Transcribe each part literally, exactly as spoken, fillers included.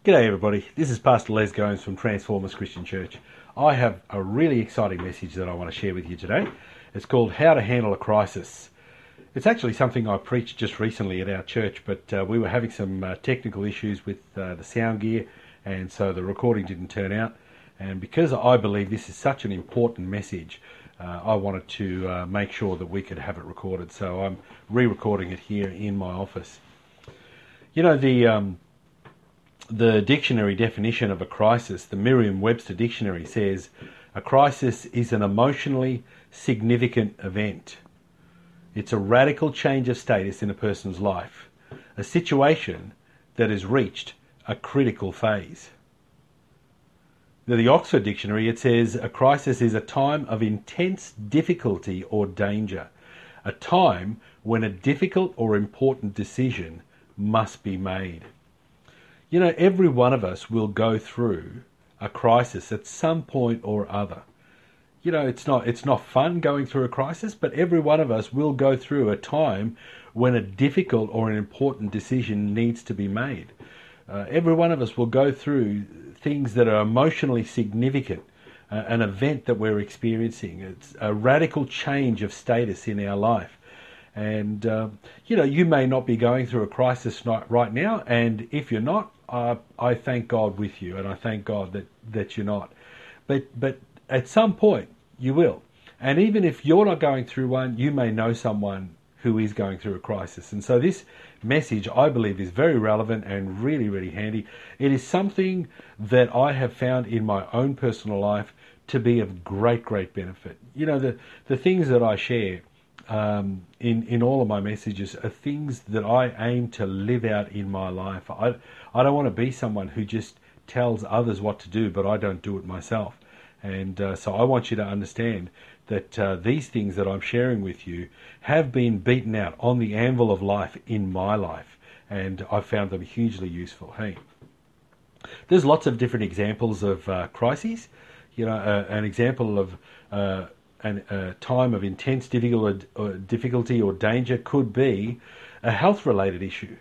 G'day everybody, this is Pastor Les Gomes from Transformers Christian Church. I have a really exciting message that I want to share with you today. It's called How to Handle a Crisis. It's actually something I preached just recently at our church, but uh, we were having some uh, technical issues with uh, the sound gear, and so the recording didn't turn out. And because I believe this is such an important message, uh, I wanted to uh, make sure that we could have it recorded. So I'm re-recording it here in my office. You know, the... Um, The dictionary definition of a crisis, the Merriam-Webster dictionary, says a crisis is an emotionally significant event. It's a radical change of status in a person's life, a situation that has reached a critical phase. Now, the Oxford Dictionary, it says a crisis is a time of intense difficulty or danger, a time when a difficult or important decision must be made. You know, every one of us will go through a crisis at some point or other. You know, it's not it's not fun going through a crisis, but every one of us will go through a time when a difficult or an important decision needs to be made. Uh, every one of us will go through things that are emotionally significant, uh, an event that we're experiencing. It's a radical change of status in our life. And, uh, you know, you may not be going through a crisis right now, and if you're not, uh, I thank God with you, and I thank God that, that you're not. But, but at some point, you will. And even if you're not going through one, you may know someone who is going through a crisis. And so this message, I believe, is very relevant and really, really handy. It is something that I have found in my own personal life to be of great, great benefit. You know, the, the things that I share Um, in, in all of my messages are things that I aim to live out in my life. I, I don't want to be someone who just tells others what to do, but I don't do it myself. And uh, so I want you to understand that uh, these things that I'm sharing with you have been beaten out on the anvil of life in my life, and I found them hugely useful. Hey, there's lots of different examples of uh, crises. You know, uh, an example of uh, An, a time of intense difficult, or difficulty or danger could be a health-related issue.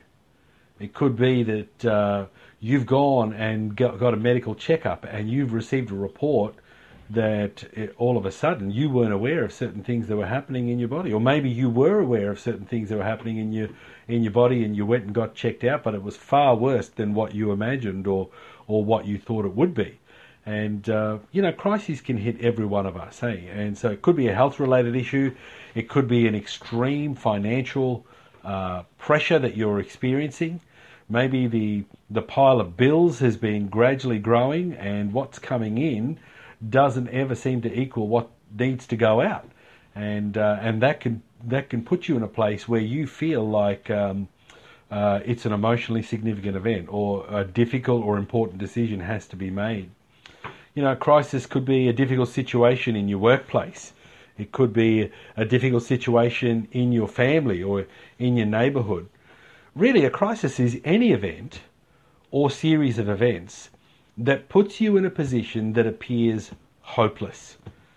It could be that uh, you've gone and got, got a medical checkup and you've received a report that it, all of a sudden you weren't aware of certain things that were happening in your body, or maybe you were aware of certain things that were happening in your in your body and you went and got checked out, but it was far worse than what you imagined or or what you thought it would be. And, uh, you know, crises can hit every one of us, hey? And so it could be a health-related issue. It could be an extreme financial uh, pressure that you're experiencing. Maybe the the pile of bills has been gradually growing and what's coming in doesn't ever seem to equal what needs to go out. And uh, and that can, that can put you in a place where you feel like um, uh, it's an emotionally significant event, or a difficult or important decision has to be made. You know, a crisis could be a difficult situation in your workplace. It could be a difficult situation in your family or in your neighbourhood. Really, a crisis is any event or series of events that puts you in a position that appears hopeless.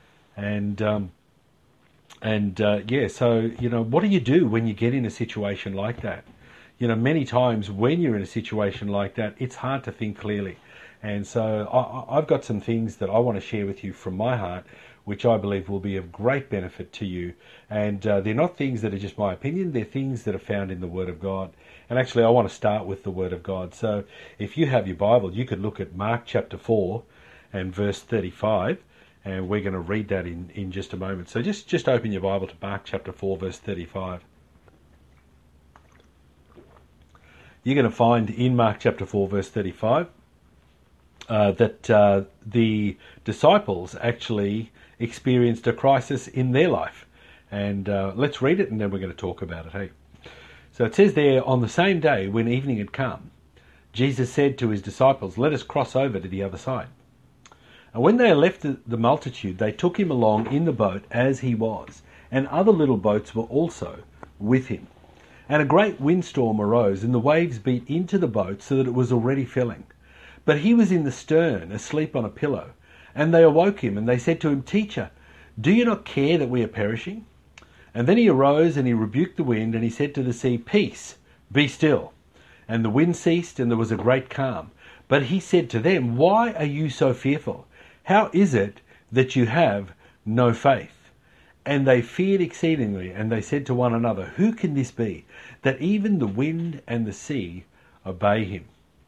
And, um, and uh, yeah, so, you know, what do you do when you get in a situation like that? You know, many times when you're in a situation like that, it's hard to think clearly. And so I, I've got some things that I want to share with you from my heart, which I believe will be of great benefit to you. And uh, they're not things that are just my opinion, they're things that are found in the Word of God. And actually, I want to start with the Word of God. So if you have your Bible, you could look at Mark chapter four and verse thirty-five, and we're going to read that in, in just a moment. So just, just open your Bible to Mark chapter four, verse thirty-five. You're going to find in Mark chapter four, verse thirty-five, Uh, that uh, the disciples actually experienced a crisis in their life. And uh, let's read it and then we're going to talk about it. Hey, so it says there, on the same day when evening had come, Jesus said to his disciples, "Let us cross over to the other side." And when they had left the, the multitude, they took him along in the boat as he was, and other little boats were also with him. And a great windstorm arose, and the waves beat into the boat so that it was already filling. But he was in the stern, asleep on a pillow. And they awoke him, and they said to him, "Teacher, do you not care that we are perishing?" And then he arose, and he rebuked the wind, and he said to the sea, "Peace, be still." And the wind ceased, and there was a great calm. But he said to them, "Why are you so fearful? How is it that you have no faith?" And they feared exceedingly, and they said to one another, "Who can this be, that even the wind and the sea obey him?"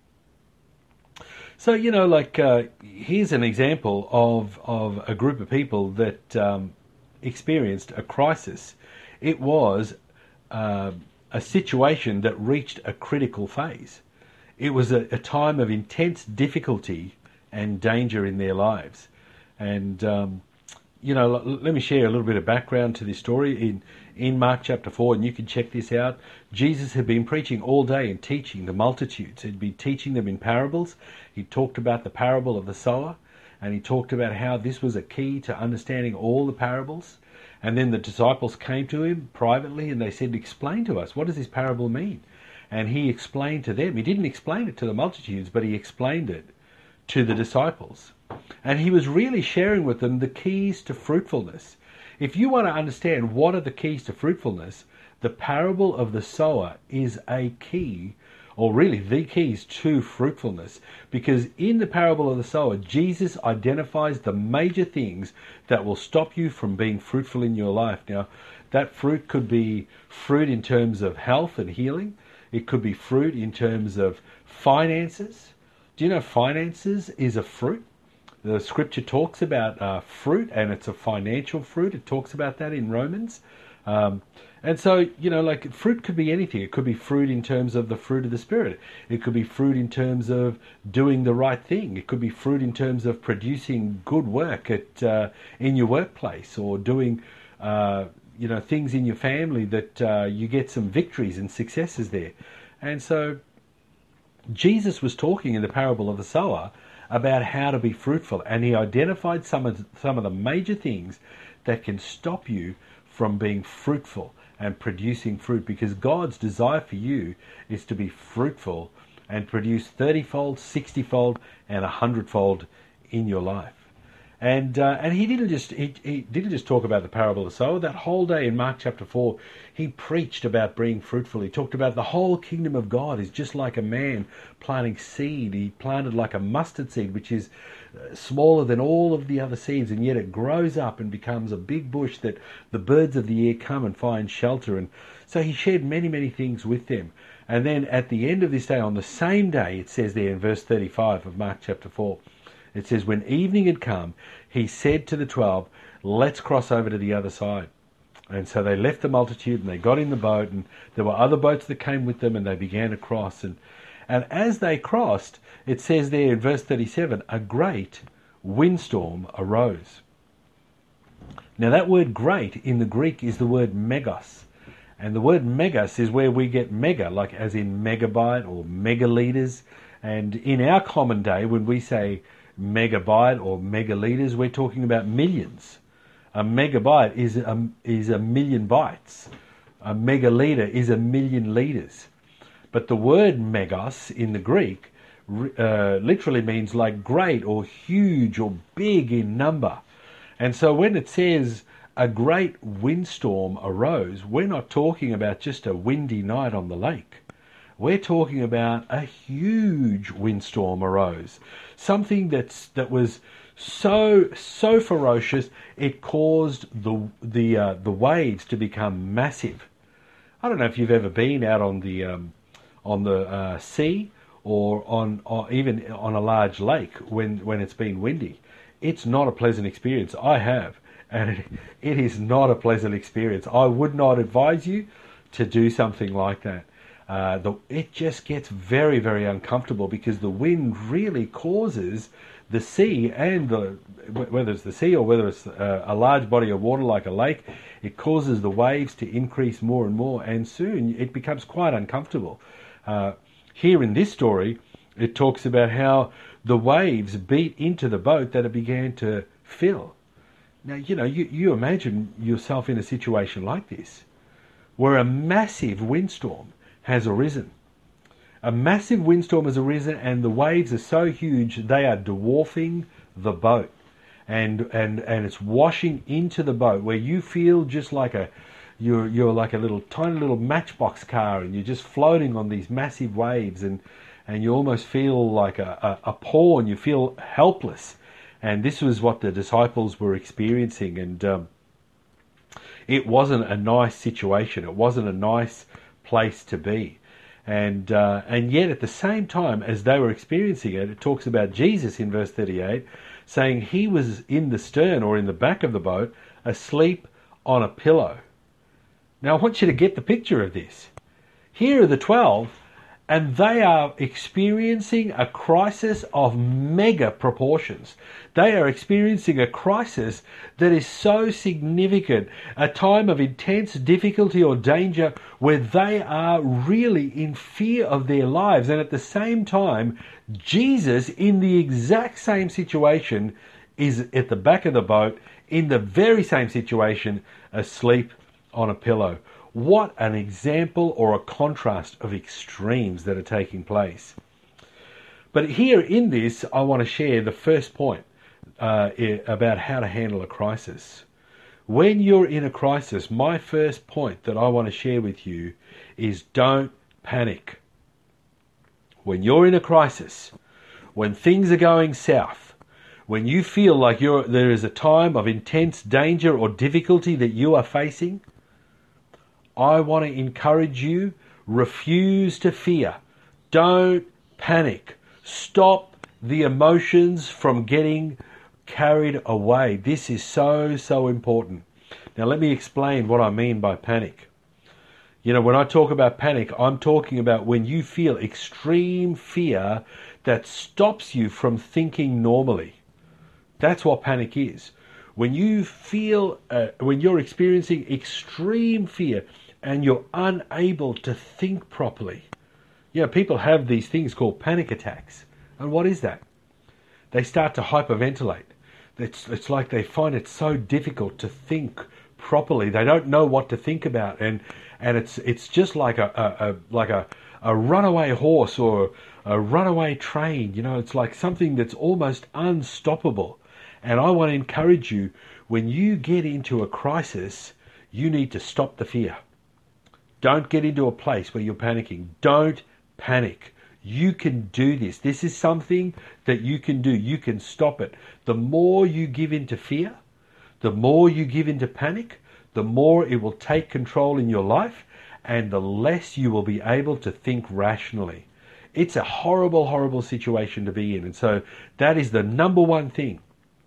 So, you know, like, uh, here's an example of, of a group of people that um, experienced a crisis. It was uh, a situation that reached a critical phase. It was a, a time of intense difficulty and danger in their lives. And, um, you know, l- let me share a little bit of background to this story. In, in Mark chapter four, and you can check this out, Jesus had been preaching all day and teaching the multitudes. He'd been teaching them in parables. He talked about the parable of the sower, and he talked about how this was a key to understanding all the parables. And then the disciples came to him privately and they said, "Explain to us, what does this parable mean?" And he explained to them. He didn't explain it to the multitudes, but he explained it to the disciples. And he was really sharing with them the keys to fruitfulness. If you want to understand what are the keys to fruitfulness, the parable of the sower is a key, or really the keys to fruitfulness. Because in the parable of the sower, Jesus identifies the major things that will stop you from being fruitful in your life. Now, that fruit could be fruit in terms of health and healing. It could be fruit in terms of finances. Do you know finances is a fruit? The scripture talks about uh, fruit, and it's a financial fruit. It talks about that in Romans. Um, and so, you know, like, fruit could be anything. It could be fruit in terms of the fruit of the Spirit. It could be fruit in terms of doing the right thing. It could be fruit in terms of producing good work at uh, in your workplace, or doing uh, you know, things in your family that uh, you get some victories and successes there. And so Jesus was talking in the parable of the sower about how to be fruitful, and he identified some of some of the major things that can stop you from being fruitful and producing fruit, because God's desire for you is to be fruitful and produce thirty-fold, sixty-fold, and a hundred-fold in your life. And uh, and he didn't just he, he didn't just talk about the parable of the sower. That whole day in Mark chapter four, he preached about being fruitful. He talked about the whole kingdom of God is just like a man planting seed. He planted like a mustard seed, which is smaller than all of the other seeds, and yet it grows up and becomes a big bush that the birds of the air come and find shelter. And so he shared many, many things with them. And then at the end of this day, on the same day, it says there in verse thirty-five of Mark chapter four, it says, "When evening had come, he said to the twelve, 'Let's cross over to the other side.' And so they left the multitude and they got in the boat, and there were other boats that came with them, and they began to cross. And, and as they crossed, it says there in verse thirty-seven, a great windstorm arose." Now that word great in the Greek is the word megas. And the word megas is where we get mega, like as in megabyte or megaliters. And in our common day, when we say megabyte or megaliters, we're talking about millions. A megabyte is a, is a million bytes. A megaliter is a million liters. But the word megas in the Greek uh, literally means like great or huge or big in number. And so when it says a great windstorm arose, we're not talking about just a windy night on the lake. We're talking about a huge windstorm arose. Something that's that was so so ferocious it caused the the uh, the waves to become massive. I don't know if you've ever been out on the um, on the uh, sea or on or even on a large lake when when it's been windy. It's not a pleasant experience. I have, and it, it is not a pleasant experience. I would not advise you to do something like that. Uh, the, it just gets very, very uncomfortable because the wind really causes the sea, and the, whether it's the sea or whether it's a, a large body of water like a lake, it causes the waves to increase more and more, and soon it becomes quite uncomfortable. Uh, here in this story, it talks about how the waves beat into the boat that it began to fill. Now, you know, you, you imagine yourself in a situation like this, where a massive windstorm has arisen. A massive windstorm has arisen, and the waves are so huge they are dwarfing the boat, and and and it's washing into the boat, where you feel just like a you're you're like a little tiny little matchbox car, and you're just floating on these massive waves, and and you almost feel like a, a, a pawn. You feel helpless. And this was what the disciples were experiencing. And um, it wasn't a nice situation. It wasn't a nice place to be. And uh, and yet at the same time as they were experiencing it, it talks about Jesus in verse thirty-eight, saying he was in the stern or in the back of the boat, asleep on a pillow. Now I want you to get the picture of this. Here are the twelve, and they are experiencing a crisis of mega proportions. They are experiencing a crisis that is so significant, a time of intense difficulty or danger where they are really in fear of their lives. And at the same time, Jesus, in the exact same situation, is at the back of the boat, in the very same situation, asleep on a pillow. What an example or a contrast of extremes that are taking place. But here in this, I want to share the first point uh, about how to handle a crisis. When you're in a crisis, my first point that I want to share with you is don't panic. When you're in a crisis, when things are going south, when you feel like you're, there is a time of intense danger or difficulty that you are facing, I want to encourage you, refuse to fear. Don't panic. Stop the emotions from getting carried away. This is so, so important. Now let me explain what I mean by panic. You know, when I talk about panic, I'm talking about when you feel extreme fear that stops you from thinking normally. That's what panic is. When you feel, uh, when you're experiencing extreme fear and you're unable to think properly. You know, people have these things called panic attacks. And what is that? They start to hyperventilate. It's, it's like they find it so difficult to think properly. They don't know what to think about. And, and it's, it's just like a, a, a, like a, a runaway horse or a runaway train. You know, it's like something that's almost unstoppable. And I want to encourage you, when you get into a crisis, you need to stop the fear. Don't get into a place where you're panicking. Don't panic. You can do this. This is something that you can do. You can stop it. The more you give into fear, the more you give into panic, the more it will take control in your life, and the less you will be able to think rationally. It's a horrible, horrible situation to be in. And so that is the number one thing.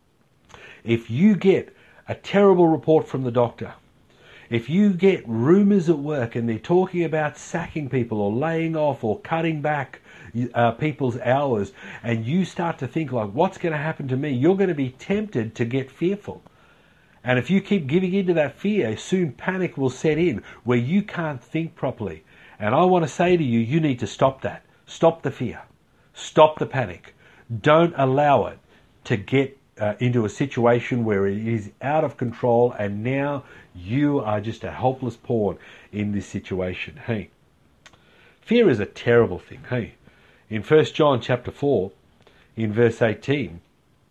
If you get a terrible report from the doctor, if you get rumours at work and they're talking about sacking people or laying off or cutting back uh, people's hours, and you start to think like, what's going to happen to me? You're going to be tempted to get fearful. And if you keep giving into that fear, soon panic will set in where you can't think properly. And I want to say to you, you need to stop that. Stop the fear. Stop the panic. Don't allow it to get Uh, into a situation where it is out of control and now you are just a helpless pawn in this situation. Hey, fear is a terrible thing. Hey, in First John chapter four, in verse eighteen,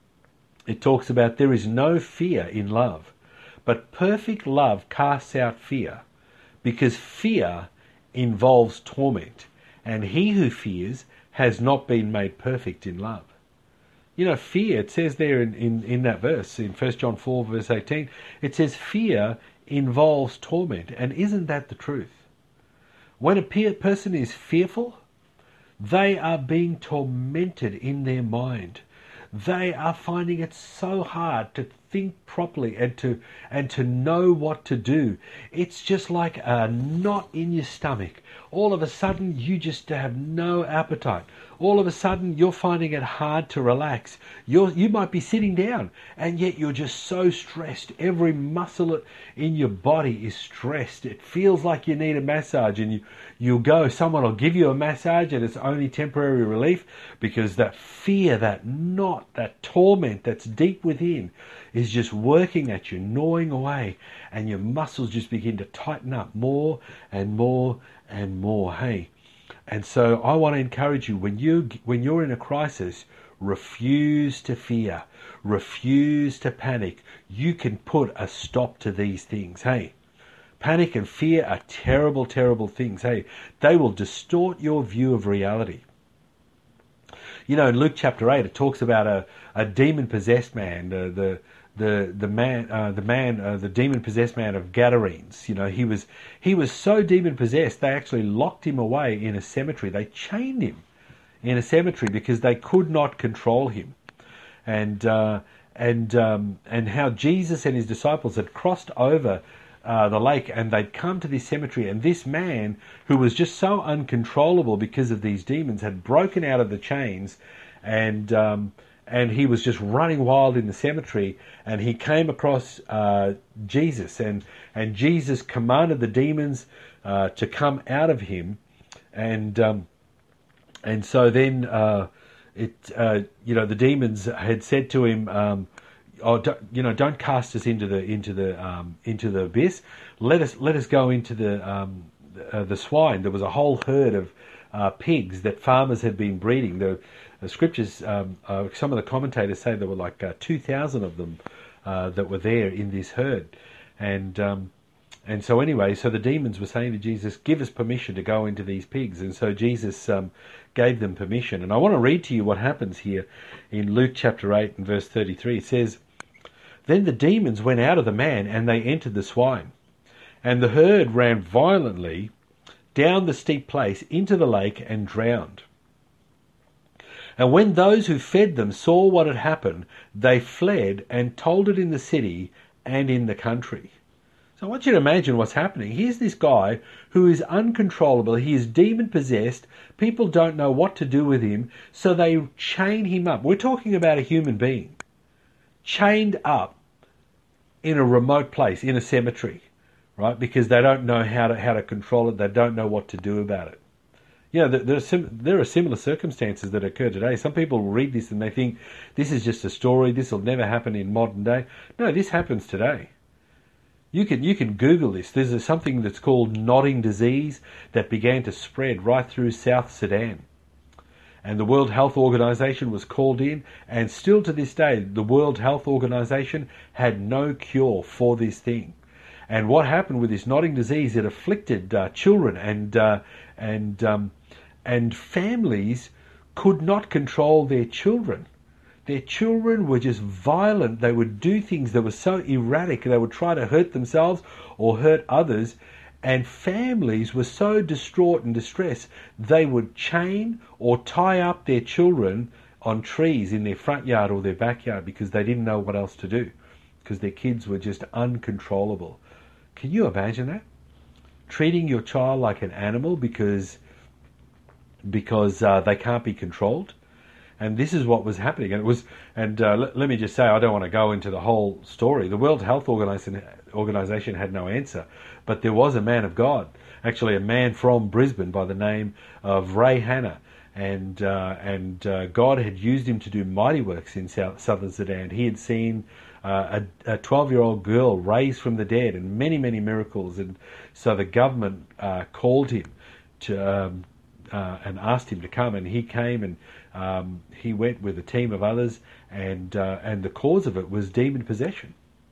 it talks about there is no fear in love, but perfect love casts out fear, because fear involves torment, and he who fears has not been made perfect in love. You know, fear, it says there in, in, in that verse, in First John four, verse eighteen, it says fear involves torment. And isn't that the truth? When a pe- person is fearful, they are being tormented in their mind. They are finding it so hard to think properly and to and to know what to do. It's just like a knot in your stomach. All of a sudden, you just have no appetite. All of a sudden, you're finding it hard to relax. You're, you might be sitting down, and yet you're just so stressed. Every muscle in your body is stressed. It feels like you need a massage, and you, you'll go, someone will give you a massage, and it's only temporary relief, because that fear, that knot, that torment that's deep within is just working at you, gnawing away, and your muscles just begin to tighten up more and more and more. Hey, and so I want to encourage you, when you when you're in a crisis, refuse to fear, refuse to panic. You can put a stop to these things. Hey, panic and fear are terrible, terrible things. Hey, they will distort your view of reality. You know, in Luke chapter eight, it talks about a, a demon-possessed man, uh, the the the man, uh, the man, uh, the demon-possessed man of Gadarenes. You know, he was he was so demon-possessed they actually locked him away in a cemetery. They chained him in a cemetery because they could not control him. And uh, and um, and how Jesus and his disciples had crossed over uh, the lake, and they'd come to this cemetery, and this man, who was just so uncontrollable because of these demons, had broken out of the chains, and um, and he was just running wild in the cemetery, and he came across uh, Jesus, and and Jesus commanded the demons uh, to come out of him, and um, and so then. Uh, It, uh, you know, the demons had said to him, um, "Oh, don't, you know, don't cast us into the into the um, into the abyss. Let us let us go into the um, uh, the swine." There was a whole herd of uh, pigs that farmers had been breeding. The, the scriptures, um, uh, some of the commentators say there were like uh, two thousand of them uh, that were there in this herd, and. Um, And so anyway, so the demons were saying to Jesus, "Give us permission to go into these pigs." And so Jesus um, gave them permission. And I want to read to you what happens here in Luke chapter eight and verse thirty-three. It says, "Then the demons went out of the man, and they entered the swine. And the herd ran violently down the steep place into the lake and drowned. And when those who fed them saw what had happened, they fled and told it in the city and in the country." So I want you to imagine what's happening. Here's this guy who is uncontrollable. He is demon-possessed. People don't know what to do with him, so they chain him up. We're talking about a human being chained up in a remote place, in a cemetery, right? Because they don't know how to how to control it. They don't know what to do about it. You know, there are, sim- there are similar circumstances that occur today. Some people read this and they think this is just a story. This will never happen in modern day. No, this happens today. You can you can Google this. There's something that's called nodding disease that began to spread right through South Sudan. And the World Health Organization was called in, and still to this day, the World Health Organization had no cure for this thing. And what happened with this nodding disease, it afflicted uh, children, and uh, and um, and families could not control their children. Their children were just violent. They would do things that were so erratic. They would try to hurt themselves or hurt others. And families were so distraught and distressed, they would chain or tie up their children on trees in their front yard or their backyard because they didn't know what else to do, because their kids were just uncontrollable. Can you imagine that? Treating your child like an animal because, because uh, they can't be controlled? And this is what was happening. And it was, and uh, let, let me just say, I don't want to go into the whole story. The World Health Organization, Organization had no answer, but there was a man of God, actually a man from Brisbane by the name of Ray Hanna, and uh, and uh, God had used him to do mighty works in South, southern Sudan. He had seen uh, a twelve-year-old girl raised from the dead, and many, many miracles. And so the government uh, called him to um, uh, and asked him to come, and he came and. Um, he went with a team of others, and uh, and the cause of it was demon possession.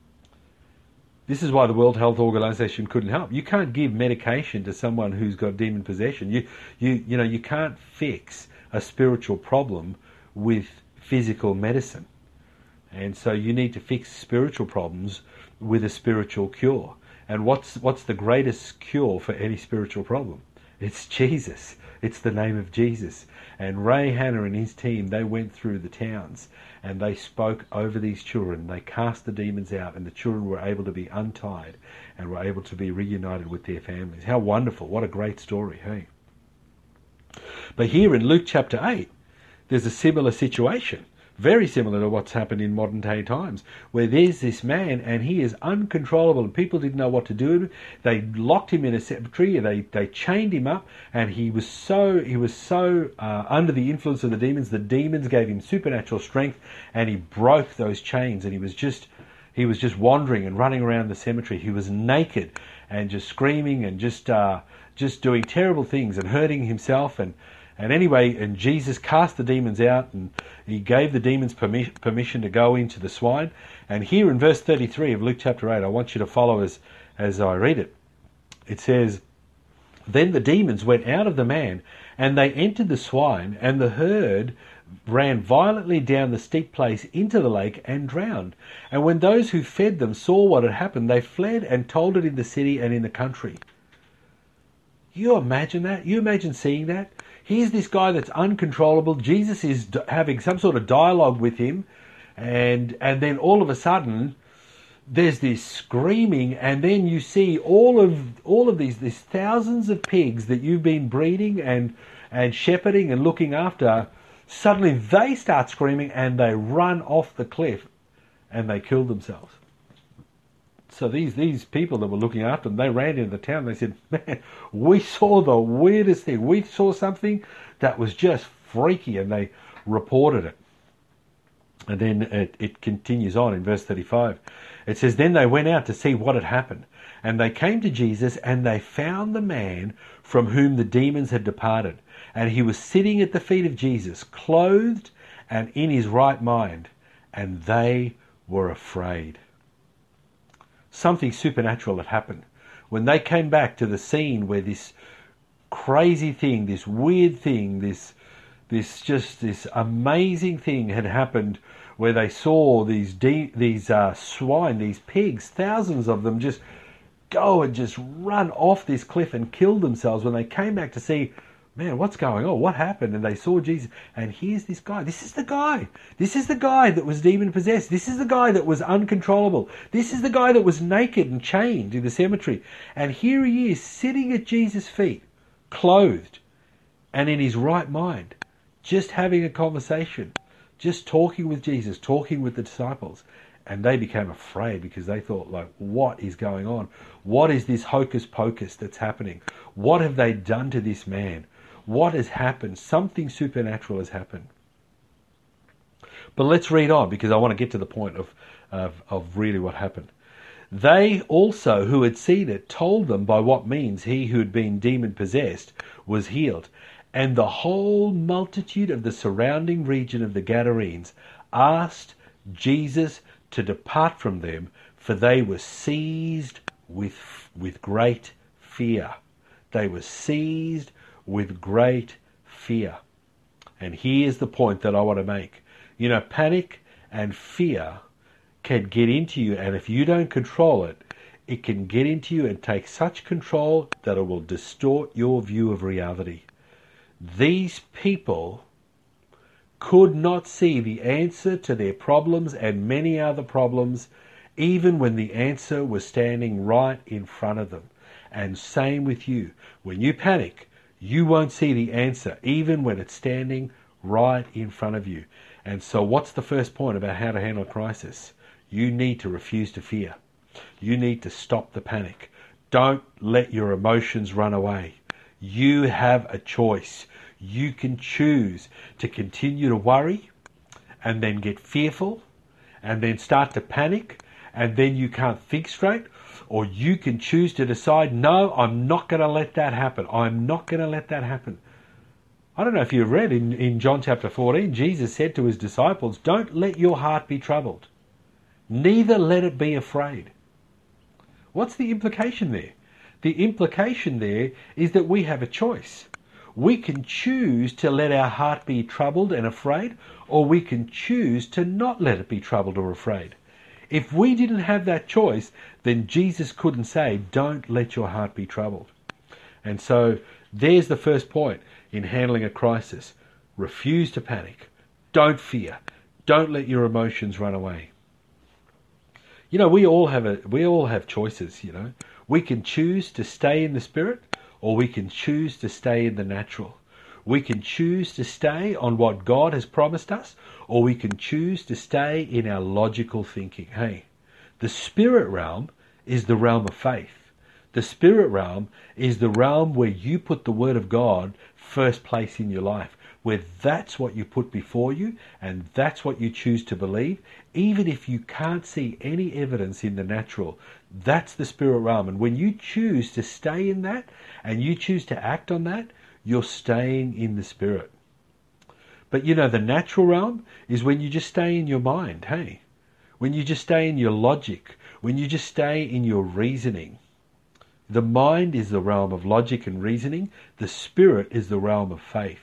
This is why the World Health Organization couldn't help. You can't give medication to someone who's got demon possession. You you you know you can't fix a spiritual problem with physical medicine, and so you need to fix spiritual problems with a spiritual cure. And what's what's the greatest cure for any spiritual problem? It's Jesus. It's the name of Jesus. And Ray Hanna and his team, they went through the towns and they spoke over these children. They cast the demons out, and the children were able to be untied and were able to be reunited with their families. How wonderful. What a great story, hey? But here in Luke chapter eight, there's a similar situation. Very similar to what's happened in modern day times, where there's this man and he is uncontrollable and people didn't know what to do with him. They locked him in a cemetery, they they chained him up, and he was so he was so uh, under the influence of the demons. The demons gave him supernatural strength, and he broke those chains, and he was just he was just wandering and running around the cemetery. He was naked and just screaming and just uh, just doing terrible things and hurting himself. And And anyway, and Jesus cast the demons out, and he gave the demons permi- permission to go into the swine. And here in verse thirty-three of Luke chapter eight, I want you to follow as, as I read it. It says, "Then the demons went out of the man, and they entered the swine, and the herd ran violently down the steep place into the lake and drowned. And when those who fed them saw what had happened, they fled and told it in the city and in the country. You imagine that? You imagine seeing that? Here's this guy that's uncontrollable. Jesus is d- having some sort of dialogue with him, and and then all of a sudden there's this screaming, and then you see all of all of these these thousands of pigs that you've been breeding and and shepherding and looking after. Suddenly they start screaming and they run off the cliff and they kill themselves. So these these people that were looking after them, they ran into the town. They said, man, we saw the weirdest thing. We saw something that was just freaky, and they reported it. And then it, it continues on in verse thirty-five. It says, then they went out to see what had happened. And they came to Jesus, and they found the man from whom the demons had departed. And he was sitting at the feet of Jesus, clothed and in his right mind. And they were afraid. Something supernatural had happened. When they came back to the scene where this crazy thing, this weird thing, this this just this amazing thing had happened, where they saw these de- these uh, swine, these pigs, thousands of them, just go and just run off this cliff and kill themselves. When they came back to see, man, what's going on? What happened? And they saw Jesus. And here's this guy. This is the guy. This is the guy that was demon possessed. This is the guy that was uncontrollable. This is the guy that was naked and chained in the cemetery. And here he is sitting at Jesus' feet, clothed and in his right mind, just having a conversation, just talking with Jesus, talking with the disciples. And they became afraid because they thought, like, what is going on? What is this hocus pocus that's happening? What have they done to this man? What has happened? Something supernatural has happened. But let's read on, because I want to get to the point of, of, of really what happened. They also, who had seen it, told them by what means he who had been demon-possessed was healed. And the whole multitude of the surrounding region of the Gadarenes asked Jesus to depart from them, for they were seized with, with great fear. They were seized with great fear. And here's the point that I want to make. You know, panic and fear can get into you, and if you don't control it, it can get into you and take such control that it will distort your view of reality. These people could not see the answer to their problems and many other problems, even when the answer was standing right in front of them. And same with you. When you panic, you won't see the answer, even when it's standing right in front of you. And so what's the first point about how to handle a crisis? You need to refuse to fear. You need to stop the panic. Don't let your emotions run away. You have a choice. You can choose to continue to worry and then get fearful and then start to panic and then you can't think straight, or you can choose to decide, no, I'm not going to let that happen. I'm not going to let that happen. I don't know if you've read in, in John chapter fourteen, Jesus said to his disciples, don't let your heart be troubled, neither let it be afraid. What's the implication there? The implication there is that we have a choice. We can choose to let our heart be troubled and afraid, or we can choose to not let it be troubled or afraid. If we didn't have that choice, then Jesus couldn't say, don't let your heart be troubled. And so there's the first point in handling a crisis. Refuse to panic. Don't fear. Don't let your emotions run away. You know, we all have a we all have choices, you know. We can choose to stay in the spirit, or we can choose to stay in the natural. We can choose to stay on what God has promised us, or we can choose to stay in our logical thinking. Hey, the spirit realm is the realm of faith. The spirit realm is the realm where you put the word of God first place in your life, where that's what you put before you and that's what you choose to believe, even if you can't see any evidence in the natural. That's the spirit realm. And when you choose to stay in that and you choose to act on that, you're staying in the spirit. But you know, the natural realm is when you just stay in your mind, hey? When you just stay in your logic, when you just stay in your reasoning. The mind is the realm of logic and reasoning. The spirit is the realm of faith.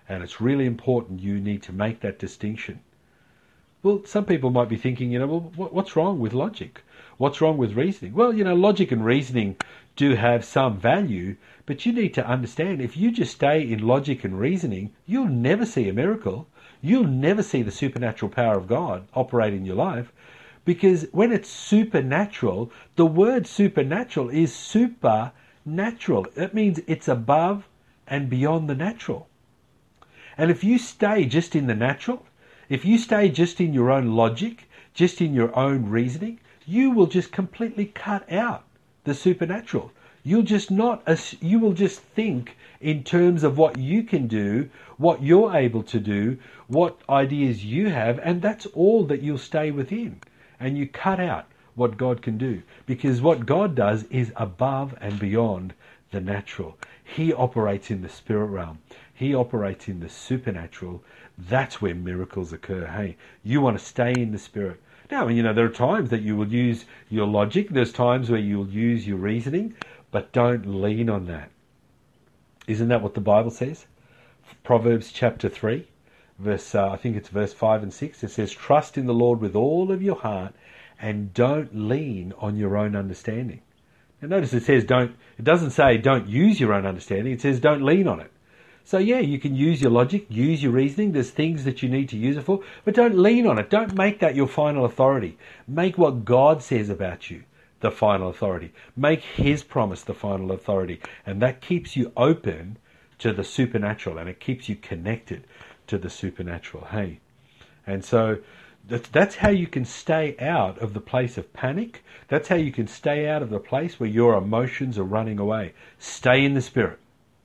And it's really important you need to make that distinction. Well, some people might be thinking, you know, well, what's wrong with logic? What's wrong with reasoning? Well, you know, logic and reasoning do have some value, but you need to understand, if you just stay in logic and reasoning, you'll never see a miracle. You'll never see the supernatural power of God operate in your life, because when it's supernatural, the word supernatural is supernatural. That means it's above and beyond the natural. And if you stay just in the natural, if you stay just in your own logic, just in your own reasoning, you will just completely cut out the supernatural. You'll just not, you will just think in terms of what you can do, what you're able to do, what ideas you have, and that's all that you'll stay within. And you cut out what God can do, because what God does is above and beyond the natural. He operates in the spirit realm. He operates in the supernatural. That's where miracles occur. Hey, you want to stay in the spirit. Now, you know, there are times that you will use your logic. There's times where you'll use your reasoning, but don't lean on that. Isn't that what the Bible says? Proverbs chapter three, verse, uh, I think it's verse five and six. It says, trust in the Lord with all of your heart and don't lean on your own understanding. And notice it says don't, it doesn't say don't use your own understanding. It says don't lean on it. So yeah, you can use your logic, use your reasoning. There's things that you need to use it for, but don't lean on it. Don't make that your final authority. Make what God says about you the final authority. Make His promise the final authority. And that keeps you open to the supernatural, and it keeps you connected to the supernatural. Hey, and so that's, that's how you can stay out of the place of panic. That's how you can stay out of the place where your emotions are running away. Stay in the Spirit.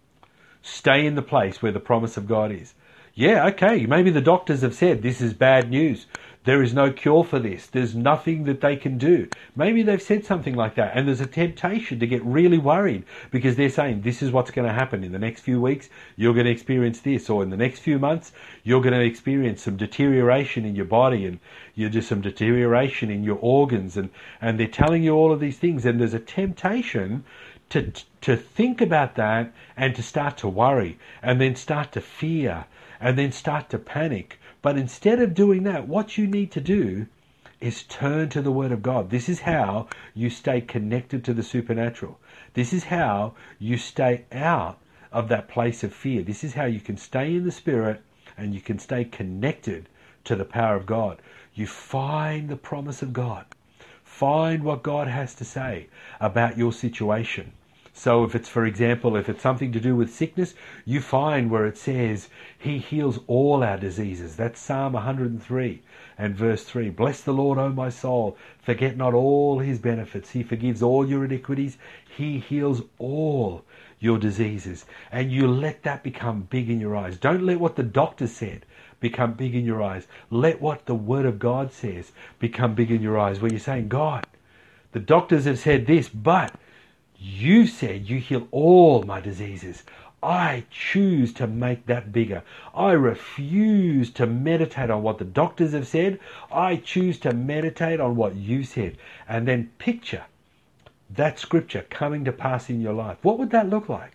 Stay in the place where the promise of God is. Yeah, okay, maybe the doctors have said this is bad news. There is no cure for this. There's nothing that they can do. Maybe they've said something like that, and there's a temptation to get really worried because they're saying this is what's going to happen in the next few weeks. You're going to experience this, or in the next few months, you're going to experience some deterioration in your body, and you do some deterioration in your organs, and, and they're telling you all of these things, and there's a temptation to to think about that and to start to worry and then start to fear and then start to panic. But instead of doing that, what you need to do is turn to the Word of God. This is how you stay connected to the supernatural. This is how you stay out of that place of fear. This is how you can stay in the Spirit and you can stay connected to the power of God. You find the promise of God. Find what God has to say about your situation. So if it's, for example, if it's something to do with sickness, you find where it says He heals all our diseases. That's Psalm one hundred three and verse three. Bless the Lord, O my soul. Forget not all His benefits. He forgives all your iniquities. He heals all your diseases. And you let that become big in your eyes. Don't let what the doctor said become big in your eyes. Let what the Word of God says become big in your eyes, where you're saying, God, the doctors have said this, but You said you heal all my diseases. I choose to make that bigger. I refuse to meditate on what the doctors have said. I choose to meditate on what you said. And then picture that scripture coming to pass in your life. What would that look like?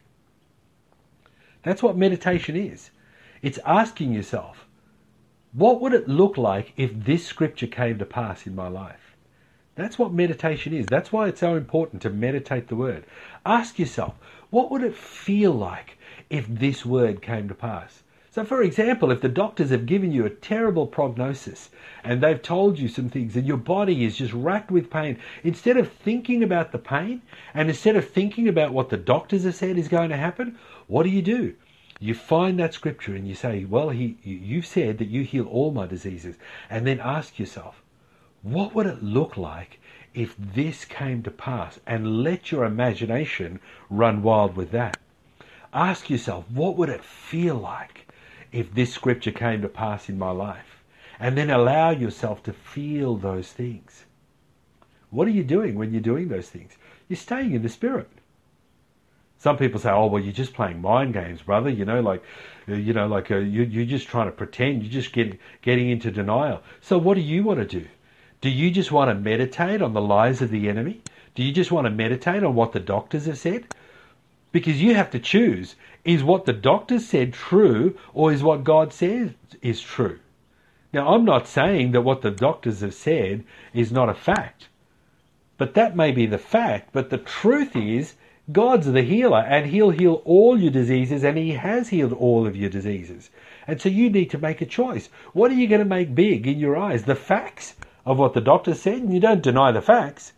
That's what meditation is. It's asking yourself, what would it look like if this scripture came to pass in my life? That's what meditation is. That's why it's so important to meditate the Word. Ask yourself, what would it feel like if this word came to pass? So, for example, if the doctors have given you a terrible prognosis and they've told you some things and your body is just racked with pain, instead of thinking about the pain and instead of thinking about what the doctors have said is going to happen, what do you do? You find that scripture and you say, well, he, you've said that you heal all my diseases. And then ask yourself, what would it look like if this came to pass? And let your imagination run wild with that. Ask yourself, what would it feel like if this scripture came to pass in my life? And then allow yourself to feel those things. What are you doing when you're doing those things? You're staying in the Spirit. Some people say, oh, well, you're just playing mind games, brother. You know, like, you know, like uh, you, you're just trying to pretend. You're just getting, getting into denial. So what do you want to do? Do you just want to meditate on the lies of the enemy? Do you just want to meditate on what the doctors have said? Because you have to choose, is what the doctor said true, or is what God says is true? Now, I'm not saying that what the doctors have said is not a fact, but that may be the fact. But the truth is, God's the healer, and he'll heal all your diseases, and he has healed all of your diseases. And so you need to make a choice. What are you going to make big in your eyes? The facts of what the doctor said, and you don't deny the facts.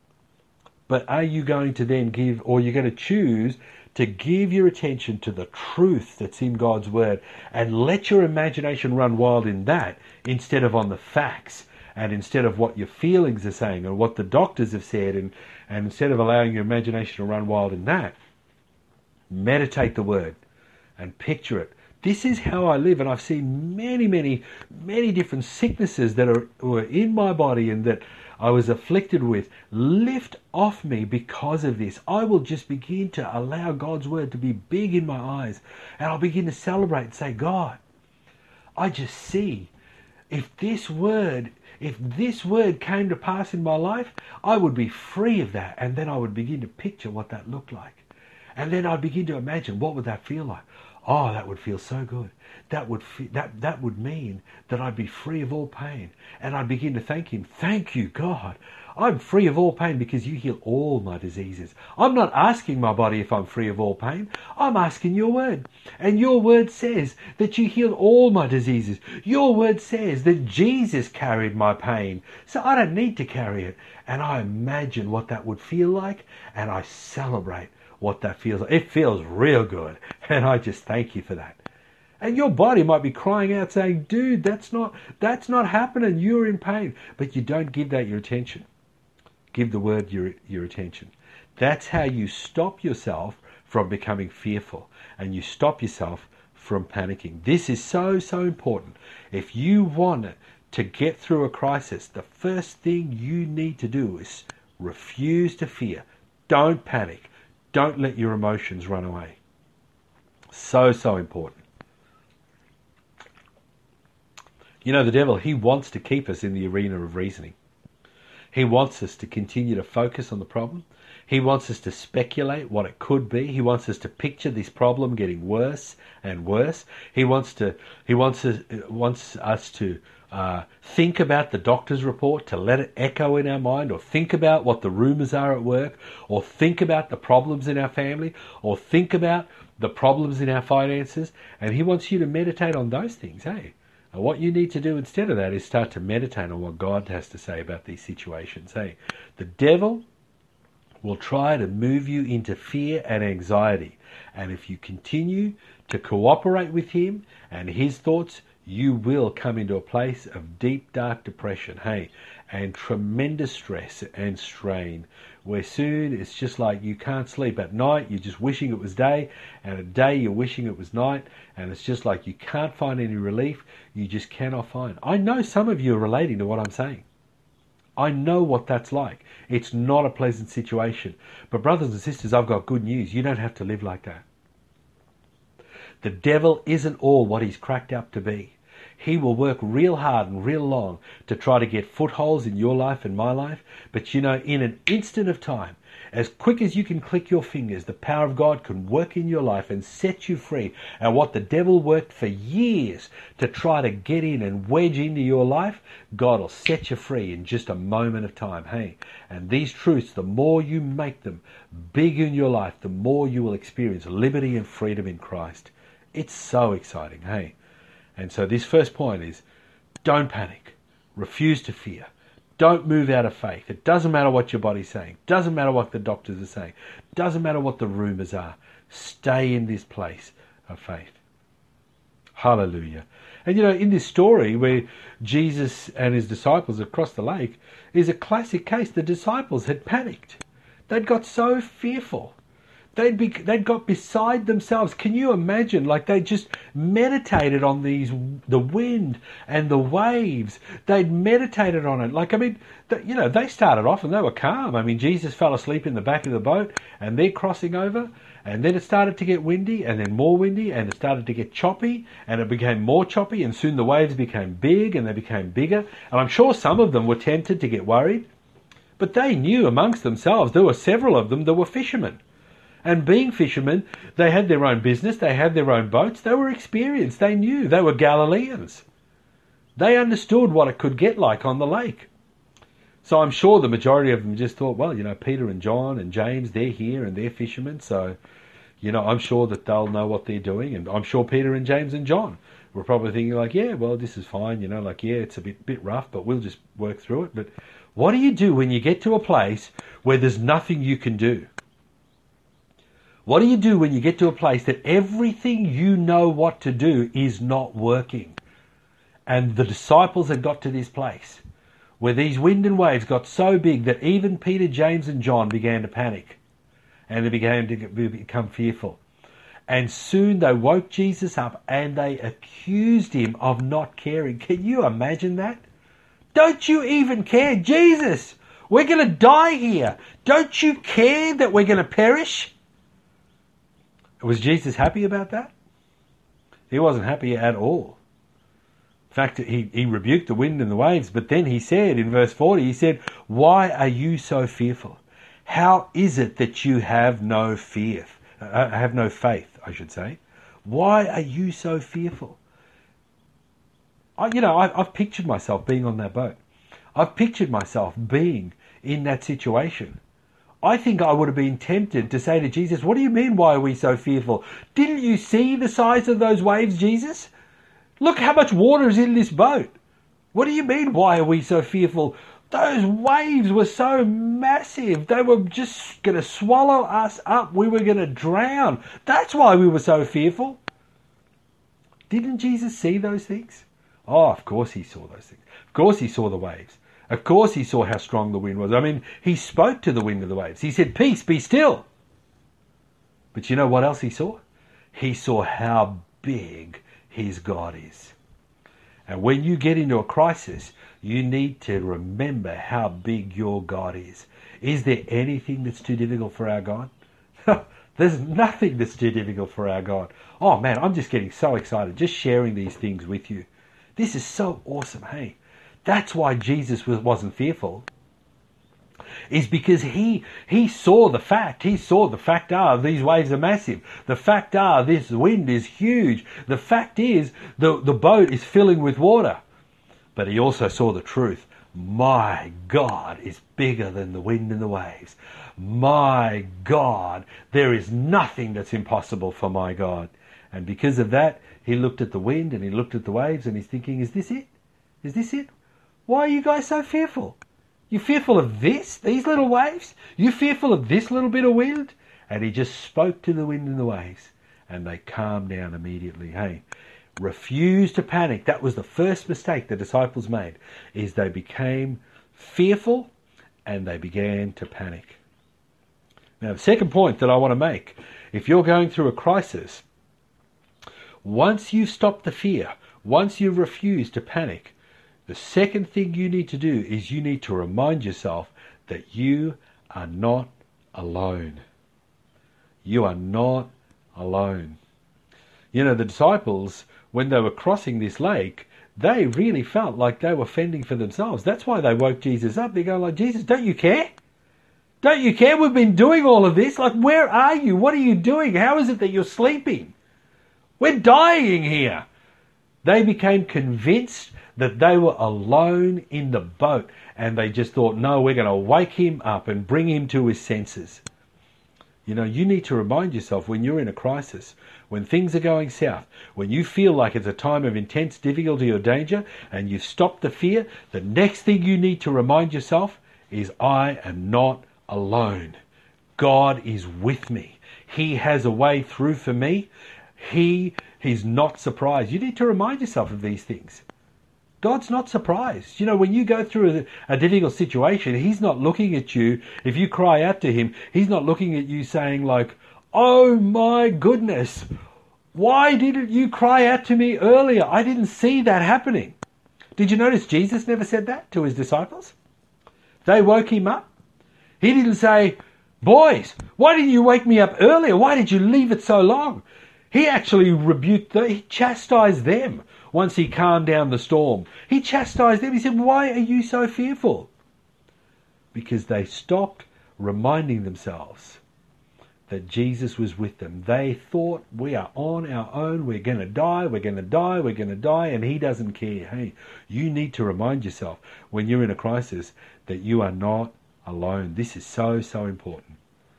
But are you going to then give, or you're going to choose to give your attention to the truth that's in God's word, and let your imagination run wild in that, instead of on the facts, and instead of what your feelings are saying, or what the doctors have said, and, and instead of allowing your imagination to run wild in that, meditate the word and picture it. This is how I live, and I've seen many, many, many different sicknesses that are were in my body and that I was afflicted with lift off me because of this. I will just begin to allow God's word to be big in my eyes, and I'll begin to celebrate and say, God, I just see if this word, if this word came to pass in my life, I would be free of that. And then I would begin to picture what that looked like. And then I'd begin to imagine, what would that feel like? Oh, that would feel so good. That would fe- that that would mean that I'd be free of all pain. And I'd begin to thank him. Thank you, God. I'm free of all pain because you heal all my diseases. I'm not asking my body if I'm free of all pain. I'm asking your word. And your word says that you healed all my diseases. Your word says that Jesus carried my pain. So I don't need to carry it. And I imagine what that would feel like, and I celebrate what that feels like. It feels real good. And I just thank you for that. And your body might be crying out saying, dude, that's not, that's not happening. You're in pain. But you don't give that your attention. Give the word your, your attention. That's how you stop yourself from becoming fearful. And you stop yourself from panicking. This is so, so important. If you want to get through a crisis, the first thing you need to do is refuse to fear. Don't panic. Don't let your emotions run away. So, so important. You know, the devil, he wants to keep us in the arena of reasoning. He wants us to continue to focus on the problem. He wants us to speculate what it could be. He wants us to picture this problem getting worse and worse. He wants to. He wants us, wants us to uh, think about the doctor's report, to let it echo in our mind, or think about what the rumours are at work, or think about the problems in our family, or think about the problems in our finances. And he wants you to meditate on those things, hey? And what you need to do instead of that is start to meditate on what God has to say about these situations. Hey, the devil will try to move you into fear and anxiety. And if you continue to cooperate with him and his thoughts, you will come into a place of deep, dark depression, hey, and tremendous stress and strain, where soon it's just like you can't sleep at night, you're just wishing it was day, and at day you're wishing it was night, and it's just like you can't find any relief, you just cannot find. I know some of you are relating to what I'm saying. I know what that's like. It's not a pleasant situation. But brothers and sisters, I've got good news. You don't have to live like that. The devil isn't all what he's cracked up to be. He will work real hard and real long to try to get footholds in your life and my life. But you know, in an instant of time, as quick as you can click your fingers, the power of God can work in your life and set you free. And what the devil worked for years to try to get in and wedge into your life, God will set you free in just a moment of time. Hey, and these truths, the more you make them big in your life, the more you will experience liberty and freedom in Christ. It's so exciting, hey. And so this first point is, don't panic. Refuse to fear. Don't move out of faith. It doesn't matter what your body's saying. Doesn't matter what the doctors are saying. Doesn't matter what the rumours are. Stay in this place of faith. Hallelujah. And you know, in this story where Jesus and his disciples have crossed the lake is a classic case. The disciples had panicked. They'd got so fearful. They'd be, they'd got beside themselves. Can you imagine? Like they just meditated on these, the wind and the waves. They'd meditated on it. Like, I mean, the, you know, they started off and they were calm. I mean, Jesus fell asleep in the back of the boat and they're crossing over. And then it started to get windy and then more windy and it started to get choppy and it became more choppy and soon the waves became big and they became bigger. And I'm sure some of them were tempted to get worried. But they knew amongst themselves, there were several of them that were fishermen. And being fishermen, they had their own business, they had their own boats, they were experienced, they knew, they were Galileans. They understood what it could get like on the lake. So I'm sure the majority of them just thought, well, you know, Peter and John and James, they're here and they're fishermen, so, you know, I'm sure that they'll know what they're doing. And I'm sure Peter and James and John were probably thinking like, yeah, well, this is fine, you know, like, yeah, it's a bit bit rough, but we'll just work through it. But what do you do when you get to a place where there's nothing you can do? What do you do when you get to a place that everything you know what to do is not working? And the disciples had got to this place where these wind and waves got so big that even Peter, James and John began to panic and they began to become fearful. And soon they woke Jesus up and they accused him of not caring. Can you imagine that? Don't you even care? Jesus, we're going to die here. Don't you care that we're going to perish? Was Jesus happy about that? He wasn't happy at all. In fact, he, he rebuked the wind and the waves, but then he said in verse forty, he said, why are you so fearful? How is it that you have no fear? Uh, have no faith, I should say. Why are you so fearful? I, you know, I, I've pictured myself being on that boat. I've pictured myself being in that situation. I think I would have been tempted to say to Jesus, what do you mean, why are we so fearful? Didn't you see the size of those waves, Jesus? Look how much water is in this boat. What do you mean, why are we so fearful? Those waves were so massive. They were just going to swallow us up. We were going to drown. That's why we were so fearful. Didn't Jesus see those things? Oh, of course he saw those things. Of course he saw the waves. Of course he saw how strong the wind was. I mean, he spoke to the wind and the waves. He said, peace, be still. But you know what else he saw? He saw how big his God is. And when you get into a crisis, you need to remember how big your God is. Is there anything that's too difficult for our God? There's nothing that's too difficult for our God. Oh man, I'm just getting so excited just sharing these things with you. This is so awesome, hey? That's why Jesus wasn't fearful. Is because he he saw the fact. He saw the fact are these waves are massive. The fact are this wind is huge. The fact is the, the boat is filling with water. But he also saw the truth. My God is bigger than the wind and the waves. My God, there is nothing that's impossible for my God. And because of that, he looked at the wind and he looked at the waves and he's thinking, is this it? Is this it? Why are you guys so fearful? You fearful of this? These little waves? You fearful of this little bit of wind? And he just spoke to the wind and the waves and they calmed down immediately. Hey, refuse to panic. That was the first mistake the disciples made, is they became fearful and they began to panic. Now, the second point that I want to make, if you're going through a crisis, once you've stopped the fear, once you've refused to panic, the second thing you need to do is you need to remind yourself that you are not alone. You are not alone. You know, the disciples, when they were crossing this lake, they really felt like they were fending for themselves. That's why they woke Jesus up. They're going like, Jesus, don't you care? Don't you care? We've been doing all of this. Like, where are you? What are you doing? How is it that you're sleeping? We're dying here. They became convinced that they were alone in the boat, and they just thought, no, we're going to wake him up and bring him to his senses. You know, you need to remind yourself when you're in a crisis, when things are going south, when you feel like it's a time of intense difficulty or danger, and you've stopped the fear, the next thing you need to remind yourself is, I am not alone. God is with me. He has a way through for me. He is not surprised. You need to remind yourself of these things. God's not surprised. You know, when you go through a, a difficult situation, he's not looking at you. If you cry out to him, he's not looking at you saying like, oh my goodness, why didn't you cry out to me earlier? I didn't see that happening. Did you notice Jesus never said that to his disciples? They woke him up. He didn't say, boys, why didn't you wake me up earlier? Why did you leave it so long? He actually rebuked them. He chastised them. Once he calmed down the storm, he chastised them. He said, why are you so fearful? Because they stopped reminding themselves that Jesus was with them. They thought, we are on our own, we're going to die, we're going to die, we're going to die, and he doesn't care. Hey, you need to remind yourself when you're in a crisis that you are not alone. This is so, so important.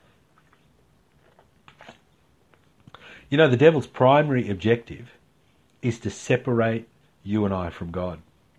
You know, the devil's primary objective is to separate you and I from God.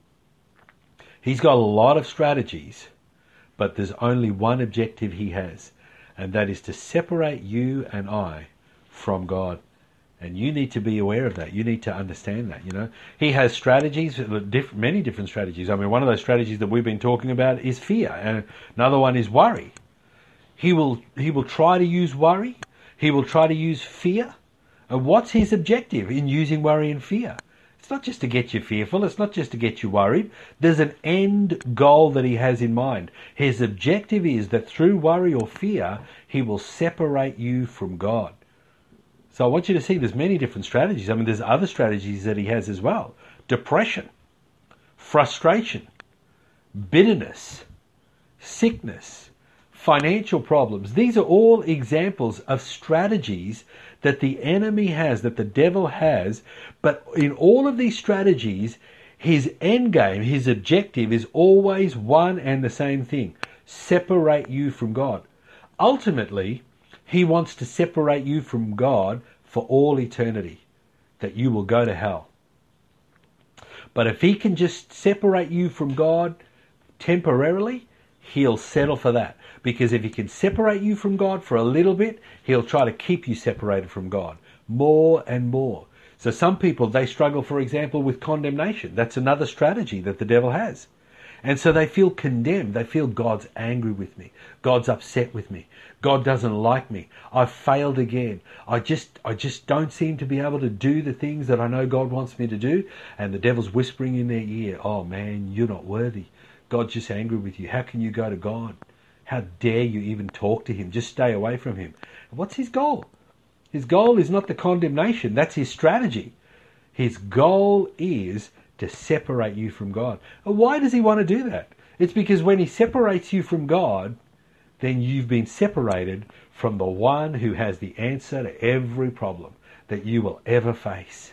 He's got a lot of strategies, but there's only one objective he has, and that is to separate you and I from God. And you need to be aware of that. You need to understand that, you know. He has strategies, many different strategies. I mean, one of those strategies that we've been talking about is fear, and another one is worry. He will, he will try to use worry. He will try to use fear. And what's his objective in using worry and fear? It's not just to get you fearful. It's not just to get you worried. There's an end goal that he has in mind. His objective is that through worry or fear, he will separate you from God. So I want you to see there's many different strategies. I mean, there's other strategies that he has as well. Depression, frustration, bitterness, sickness, financial problems. These are all examples of strategies that the enemy has, that the devil has. But in all of these strategies, his end game, his objective is always one and the same thing: separate you from God. Ultimately, he wants to separate you from God for all eternity, that you will go to hell. But if he can just separate you from God temporarily, he'll settle for that. Because if he can separate you from God for a little bit, he'll try to keep you separated from God more and more. So some people, they struggle, for example, with condemnation. That's another strategy that the devil has. And so they feel condemned. They feel God's angry with me. God's upset with me. God doesn't like me. I've failed again. I just I just don't seem to be able to do the things that I know God wants me to do. And the devil's whispering in their ear, oh man, you're not worthy. God's just angry with you. How can you go to God? How dare you even talk to him? Just stay away from him. What's his goal? His goal is not the condemnation. That's his strategy. His goal is to separate you from God. And why does he want to do that? It's because when he separates you from God, then you've been separated from the one who has the answer to every problem that you will ever face.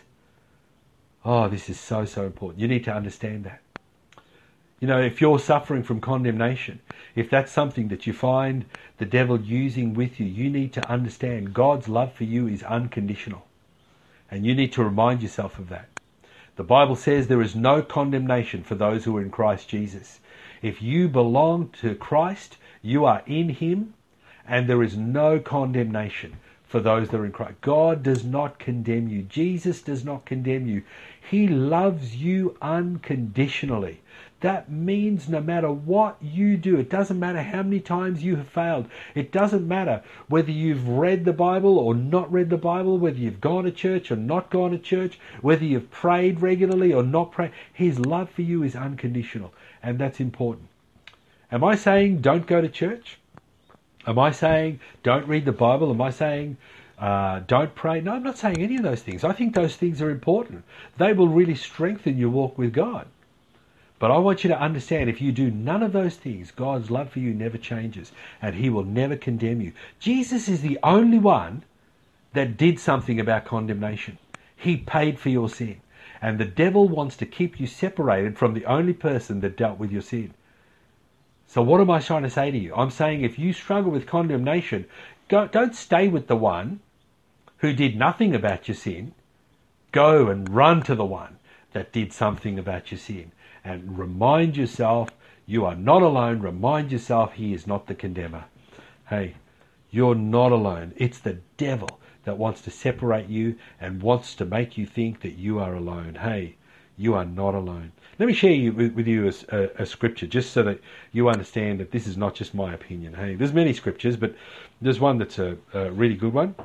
Oh, this is so, so important. You need to understand that. You know, if you're suffering from condemnation, if that's something that you find the devil using with you, you need to understand God's love for you is unconditional. And you need to remind yourself of that. The Bible says there is no condemnation for those who are in Christ Jesus. If you belong to Christ, you are in him, and there is no condemnation for those that are in Christ. God does not condemn you. Jesus does not condemn you. He loves you unconditionally. That means no matter what you do, it doesn't matter how many times you have failed. It doesn't matter whether you've read the Bible or not read the Bible, whether you've gone to church or not gone to church, whether you've prayed regularly or not prayed. His love for you is unconditional, and that's important. Am I saying don't go to church? Am I saying don't read the Bible? Am I saying uh, don't pray? No, I'm not saying any of those things. I think those things are important. They will really strengthen your walk with God. But I want you to understand, if you do none of those things, God's love for you never changes, and he will never condemn you. Jesus is the only one that did something about condemnation. He paid for your sin. And the devil wants to keep you separated from the only person that dealt with your sin. So what am I trying to say to you? I'm saying if you struggle with condemnation, go, don't stay with the one who did nothing about your sin. Go and run to the one that did something about your sin. And remind yourself you are not alone. Remind yourself he is not the condemner. Hey, you're not alone. It's the devil that wants to separate you and wants to make you think that you are alone. Hey, you are not alone. Let me share you, with, with you a, a, a scripture just so that you understand that this is not just my opinion. Hey, there's many scriptures, but there's one that's a, a really good one.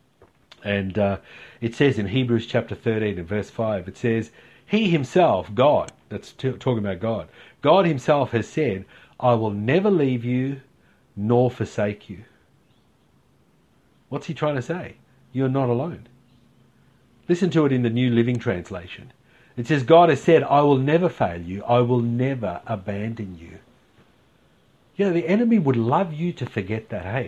And uh, it says in Hebrews chapter thirteen and verse five, it says, he himself, God, that's t- talking about God, God himself has said, I will never leave you nor forsake you. What's he trying to say? You're not alone. Listen to it in the New Living Translation. It says, God has said, I will never fail you. I will never abandon you. You know, the enemy would love you to forget that, hey.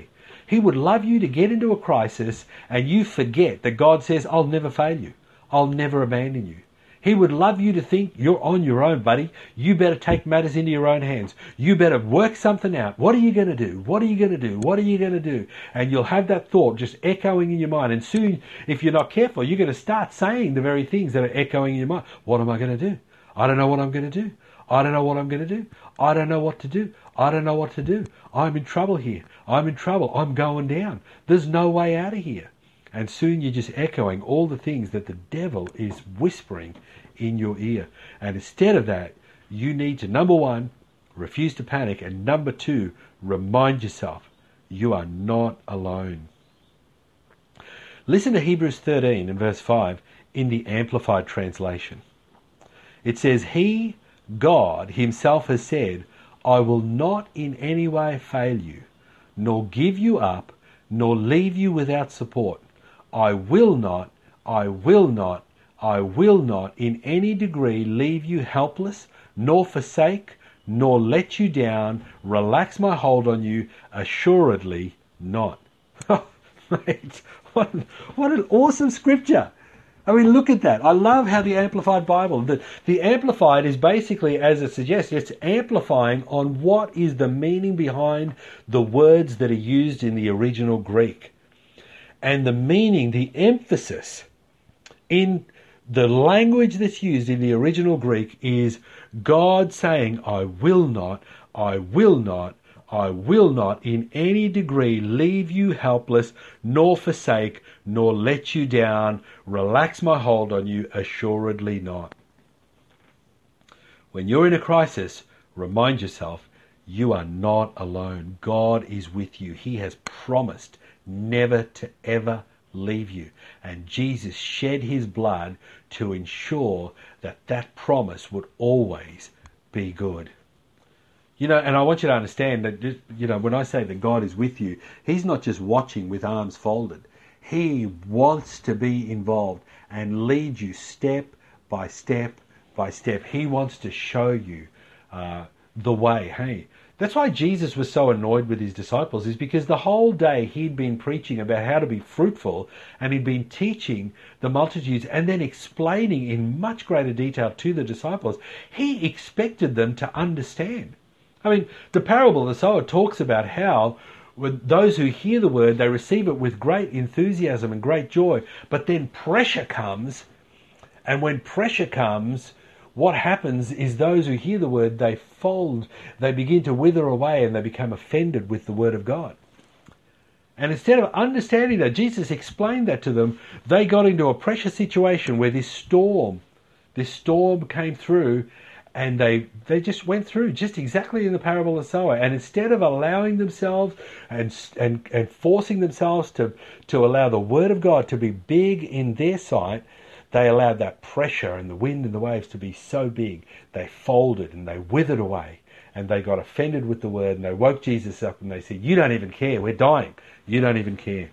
He would love you to get into a crisis and you forget that God says, I'll never fail you. I'll never abandon you. He would love you to think you're on your own, buddy. You better take matters into your own hands. You better work something out. What are you going to do? What are you going to do? What are you going to do? And you'll have that thought just echoing in your mind. And soon, if you're not careful, you're going to start saying the very things that are echoing in your mind. What am I going to do? I don't know what I'm going to do. I don't know what I'm going to do. I don't know what to do. I don't know what to do. I'm in trouble here. I'm in trouble. I'm going down. There's no way out of here. And soon you're just echoing all the things that the devil is whispering in your ear. And instead of that, you need to, number one, refuse to panic. And number two, remind yourself you are not alone. Listen to Hebrews thirteen and verse five in the Amplified Translation. It says, He, God himself has said, I will not in any way fail you, nor give you up, nor leave you without support. I will not, I will not, I will not in any degree leave you helpless, nor forsake, nor let you down, relax my hold on you, assuredly not. Mate, what, what an awesome scripture. I mean, look at that. I love how the Amplified Bible, the, the Amplified is basically, as it suggests, it's amplifying on what is the meaning behind the words that are used in the original Greek. And the meaning, the emphasis in the language that's used in the original Greek is God saying, I will not, I will not, I will not in any degree leave you helpless, nor forsake, nor let you down, relax my hold on you, assuredly not. When you're in a crisis, remind yourself, you are not alone. God is with you. He has promised never to ever leave you. And Jesus shed his blood to ensure that that promise would always be good. You know, and I want you to understand that, you know, when I say that God is with you, he's not just watching with arms folded. He wants to be involved and lead you step by step by step. He wants to show you uh, the way. Hey, that's why Jesus was so annoyed with his disciples, is because the whole day he'd been preaching about how to be fruitful, and he'd been teaching the multitudes and then explaining in much greater detail to the disciples. He expected them to understand. I mean, the parable of the sower talks about how when those who hear the word, they receive it with great enthusiasm and great joy, but then pressure comes, and when pressure comes, what happens is those who hear the word, they fold, they begin to wither away, and they become offended with the word of God. And instead of understanding that, Jesus explained that to them, they got into a pressure situation where this storm, this storm came through, and they they just went through just exactly in the parable of the sower. And instead of allowing themselves and and and forcing themselves to to allow the word of God to be big in their sight, they allowed that pressure and the wind and the waves to be so big. They folded and they withered away, and they got offended with the word, and they woke Jesus up and they said, you don't even care, we're dying. You don't even care.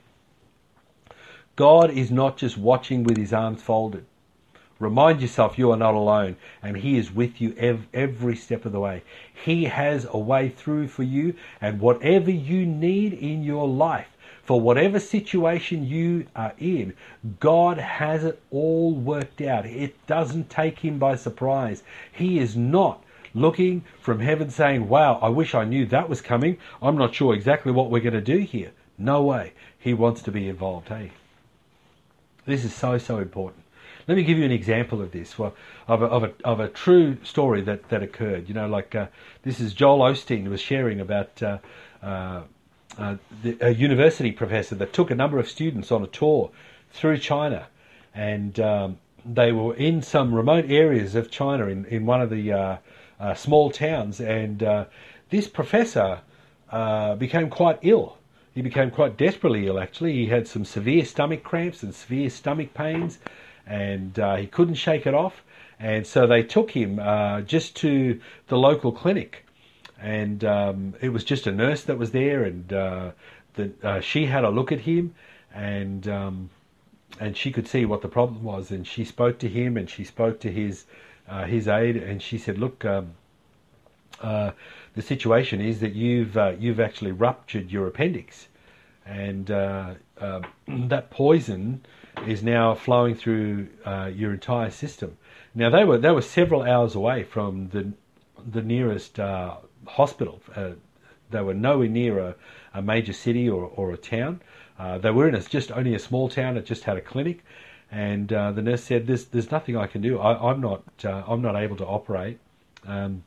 God is not just watching with his arms folded. Remind yourself you are not alone, and he is with you ev- every step of the way. He has a way through for you, and whatever you need in your life, for whatever situation you are in, God has it all worked out. It doesn't take him by surprise. He is not looking from heaven saying, wow, I wish I knew that was coming. I'm not sure exactly what we're going to do here. No way. He wants to be involved. Hey, this is so, so important. Let me give you an example of this, well, of a, of a, of a true story that, that occurred. You know, like uh, this is Joel Osteen was sharing about uh, uh, uh, the, a university professor that took a number of students on a tour through China, and um, they were in some remote areas of China in, in one of the uh, uh, small towns, and uh, this professor uh, became quite ill. He became quite desperately ill, actually. He had some severe stomach cramps and severe stomach pains, and uh, he couldn't shake it off, and so they took him uh, just to the local clinic, and um, it was just a nurse that was there, and uh, the, uh, she had a look at him, and um, and she could see what the problem was, and she spoke to him, and she spoke to his uh, his aide, and she said, look, um, uh, the situation is that you've uh, you've actually ruptured your appendix. and uh, uh, that poison is now flowing through uh, your entire system. Now they were they were several hours away from the the nearest uh, hospital. Uh, they were nowhere near a, a major city or, or a town. Uh, they were in a, just only a small town that just had a clinic, and uh, the nurse said, "There's there's nothing I can do. I, I'm not uh, I'm not able to operate, um,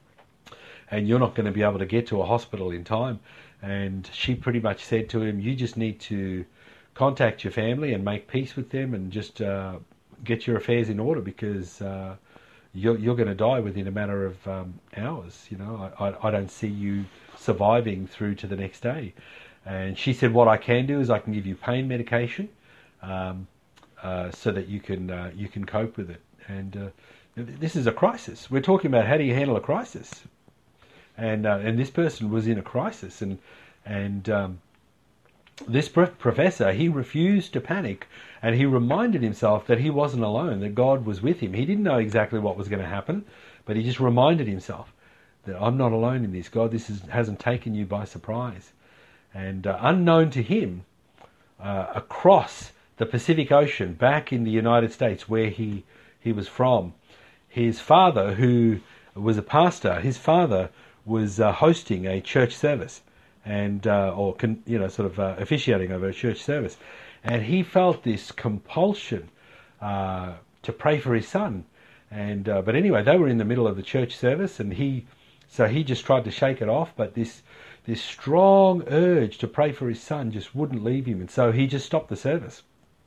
and you're not going to be able to get to a hospital in time." And she pretty much said to him, "You just need to contact your family and make peace with them, and just uh, get your affairs in order, because uh, you're you're going to die within a matter of um, hours. You know, I, I I don't see you surviving through to the next day." And she said, "What I can do is I can give you pain medication, um, uh, so that you can uh, you can cope with it." And uh, this is a crisis. We're talking about how do you handle a crisis, and uh, and this person was in a crisis, and and um, this pro- professor, he refused to panic, and he reminded himself that he wasn't alone, that God was with him. He didn't know exactly what was going to happen, but he just reminded himself that I'm not alone in this. God, this is, hasn't taken you by surprise. And uh, unknown to him, uh, across the Pacific Ocean, back in the United States where he, he was from, his father, who was a pastor, his father was uh, hosting a church service, and uh, or con, you know, sort of uh, officiating over a church service, and he felt this compulsion uh, to pray for his son. And uh, but anyway, they were in the middle of the church service, and he so he just tried to shake it off, but this. This strong urge to pray for his son just wouldn't leave him, and so he just stopped the service.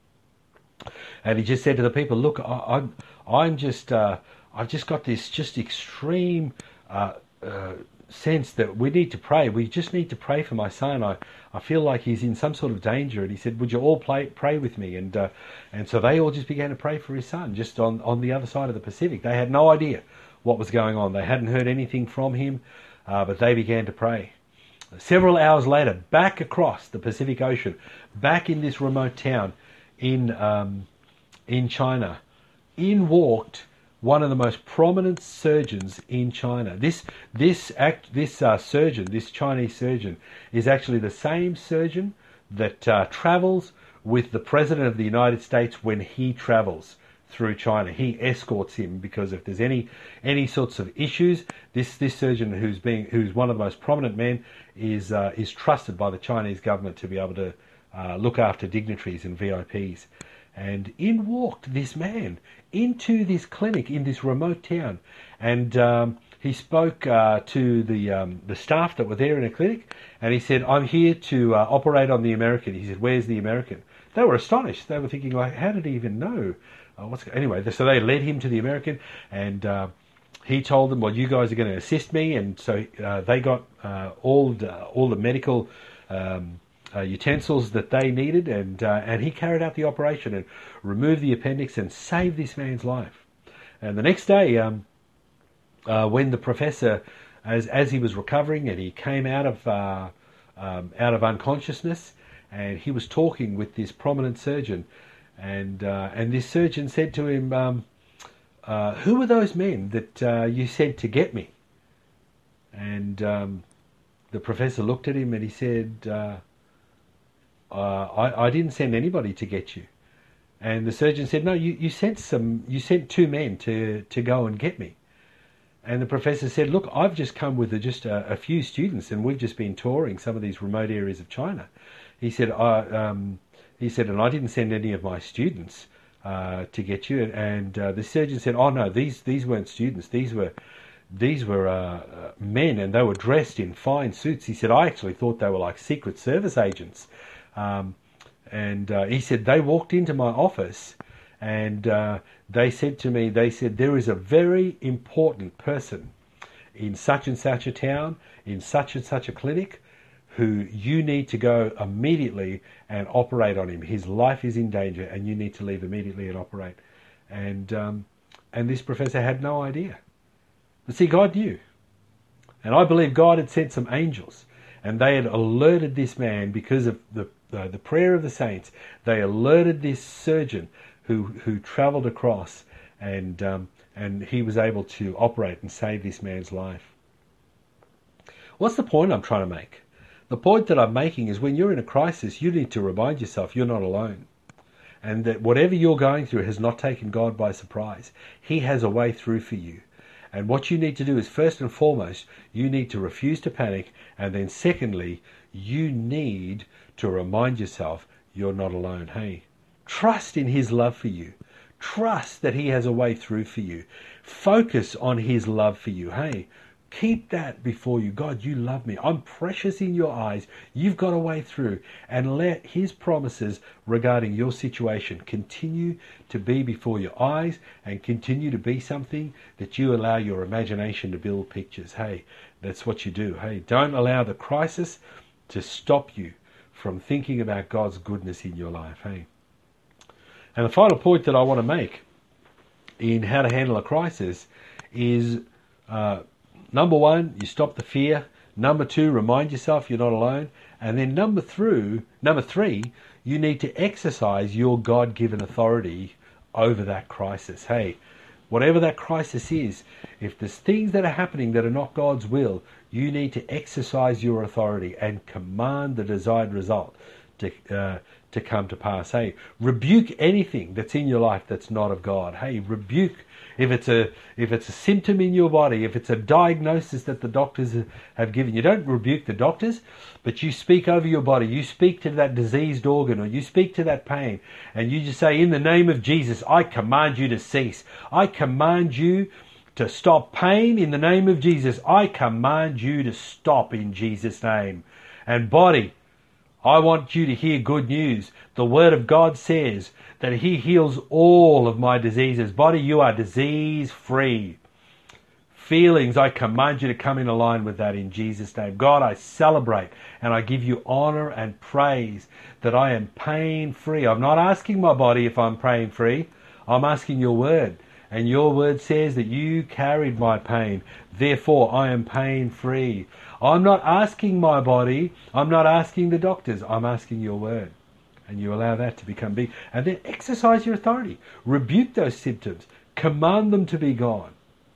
And he just said to the people, "Look, I, I'm, I'm just, uh, I've just got this just extreme uh, uh, sense that we need to pray. We just need to pray for my son. I, I feel like he's in some sort of danger." And he said, "Would you all pray, pray with me?" And uh, and so they all just began to pray for his son, just on on the other side of the Pacific. They had no idea what was going on. They hadn't heard anything from him, uh, but they began to pray. Several hours later, back across the Pacific Ocean, back in this remote town in um, in China, in walked one of the most prominent surgeons in China. This this act this uh, surgeon, this Chinese surgeon, is actually the same surgeon that uh, travels with the President of the United States when he travels through China. He escorts him, because if there's any any sorts of issues, this this surgeon, who's being who's one of the most prominent men, is uh, is trusted by the Chinese government to be able to uh, look after dignitaries and V I Ps. And in walked this man into this clinic in this remote town, and um, he spoke uh, to the um, the staff that were there in the clinic, and he said, "I'm here to uh, operate on the American." He said, "Where's the American?" They were astonished. They were thinking, like, how did he even know? Uh, what's anyway? So they led him to the American, and uh, he told them, "Well, you guys are going to assist me." And so uh, they got uh, all the, all the medical um, uh, utensils that they needed, and uh, and he carried out the operation and removed the appendix and saved this man's life. And the next day, um, uh, when the professor, as as he was recovering, and he came out of uh, um, out of unconsciousness, and he was talking with this prominent surgeon. And uh, and this surgeon said to him, um, uh, "Who were those men that uh, you sent to get me?" And um, the professor looked at him and he said, uh, uh, I, "I didn't send anybody to get you." And the surgeon said, "No, you, you sent some. You sent two men to, to go and get me." And the professor said, "Look, I've just come with a, just a, a few students, and we've just been touring some of these remote areas of China." He said, I, um, He said, "and I didn't send any of my students uh, to get you." And uh, the surgeon said, "Oh no, these these weren't students. These were these were uh, uh, men, and they were dressed in fine suits." He said, "I actually thought they were like Secret Service agents." Um, and uh, he said, "They walked into my office, and uh, they said to me, they said, there is a very important person in such and such a town, in such and such a clinic, who you need to go immediately and operate on him. His life is in danger, and you need to leave immediately and operate." And um, and this professor had no idea. But see, God knew. And I believe God had sent some angels, and they had alerted this man because of the uh, the prayer of the saints. They alerted this surgeon who who travelled across, and um, and he was able to operate and save this man's life. What's the point I'm trying to make? The point that I'm making is when you're in a crisis, you need to remind yourself you're not alone. And that whatever you're going through has not taken God by surprise. He has a way through for you. And what you need to do is, first and foremost, you need to refuse to panic. And then secondly, you need to remind yourself you're not alone. Hey, trust in his love for you. Trust that he has a way through for you. Focus on his love for you. Hey, keep that before you. God, you love me. I'm precious in your eyes. You've got a way through. And let his promises regarding your situation continue to be before your eyes and continue to be something that you allow your imagination to build pictures. Hey, that's what you do. Hey, don't allow the crisis to stop you from thinking about God's goodness in your life. Hey. And the final point that I want to make in how to handle a crisis is, uh, number one, you stop the fear. Number two, remind yourself you're not alone. And then number three, number three, you need to exercise your God-given authority over that crisis. Hey, whatever that crisis is, if there's things that are happening that are not God's will, you need to exercise your authority and command the desired result to uh, to come to pass. Hey, rebuke anything that's in your life that's not of God. Hey, rebuke if it's a if it's a symptom in your body, if it's a diagnosis that the doctors have given you. Don't rebuke the doctors, but you speak over your body. You speak to that diseased organ, or you speak to that pain, and you just say, in the name of Jesus, I command you to cease. I command you to stop pain in the name of Jesus. I command you to stop in Jesus' name. And body, I want you to hear good news. The Word of God says that he heals all of my diseases. Body, you are disease free. Feelings, I command you to come in line with that in Jesus' name. God, I celebrate and I give you honor and praise that I am pain free. I'm not asking my body if I'm pain free. I'm asking your Word. And your Word says that you carried my pain. Therefore, I am pain free. I'm not asking my body. I'm not asking the doctors. I'm asking your Word. And you allow that to become big. And then exercise your authority. Rebuke those symptoms. Command them to be gone.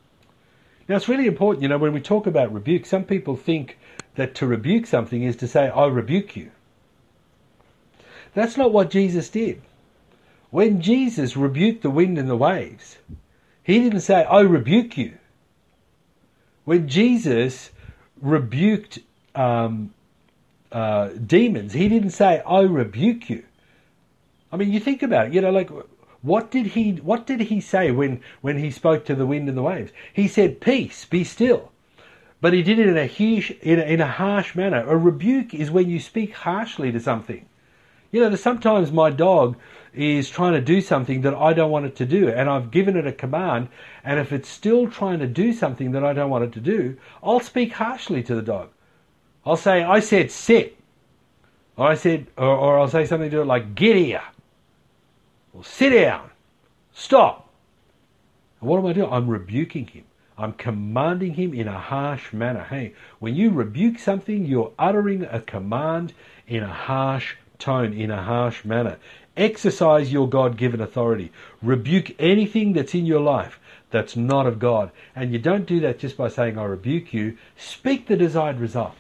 Now, it's really important, you know, when we talk about rebuke, some people think that to rebuke something is to say, I rebuke you. That's not what Jesus did. When Jesus rebuked the wind and the waves, he didn't say, I rebuke you. When Jesus rebuked um, uh, demons, he didn't say, I rebuke you. I mean, you think about it, you know, like, what did he what did he say when, when he spoke to the wind and the waves? He said, peace, be still. But he did it in a, huge, in a, in a harsh manner. A rebuke is when you speak harshly to something. You know, sometimes my dog is trying to do something that I don't want it to do, and I've given it a command, and if it's still trying to do something that I don't want it to do, I'll speak harshly to the dog. I'll say, I said sit. Or I said, or, or I'll say something to it like, get here. Or sit down. Stop. And what am I doing? I'm rebuking him. I'm commanding him in a harsh manner. Hey, when you rebuke something, you're uttering a command in a harsh tone, in a harsh manner. Exercise your God-given authority. Rebuke anything that's in your life that's not of God. And you don't do that just by saying, I rebuke you. Speak the desired result.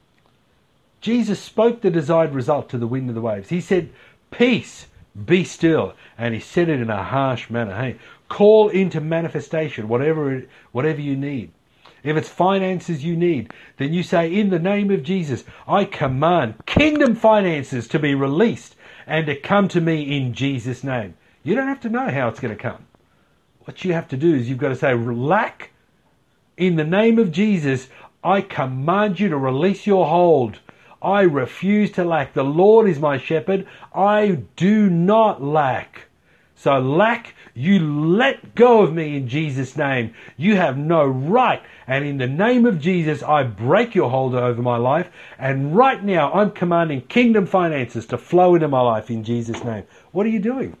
Jesus spoke the desired result to the wind and the waves. He said, peace, be still. And he said it in a harsh manner. Hey, call into manifestation whatever, whatever you need. If it's finances you need, then you say, in the name of Jesus, I command kingdom finances to be released and to come to me in Jesus' name. You don't have to know how it's going to come. What you have to do is you've got to say, lack, in the name of Jesus, I command you to release your hold. I refuse to lack. The Lord is my shepherd. I do not lack. So lack, you let go of me in Jesus' name. You have no right. And in the name of Jesus, I break your hold over my life. And right now, I'm commanding kingdom finances to flow into my life in Jesus' name. What are you doing?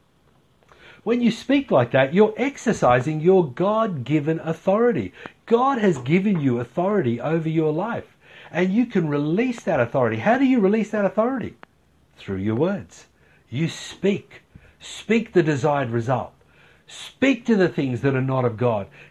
When you speak like that, you're exercising your God-given authority. God has given you authority over your life. And you can release that authority. How do you release that authority? Through your words. You speak. Speak the desired result. Speak to the things that are not of God.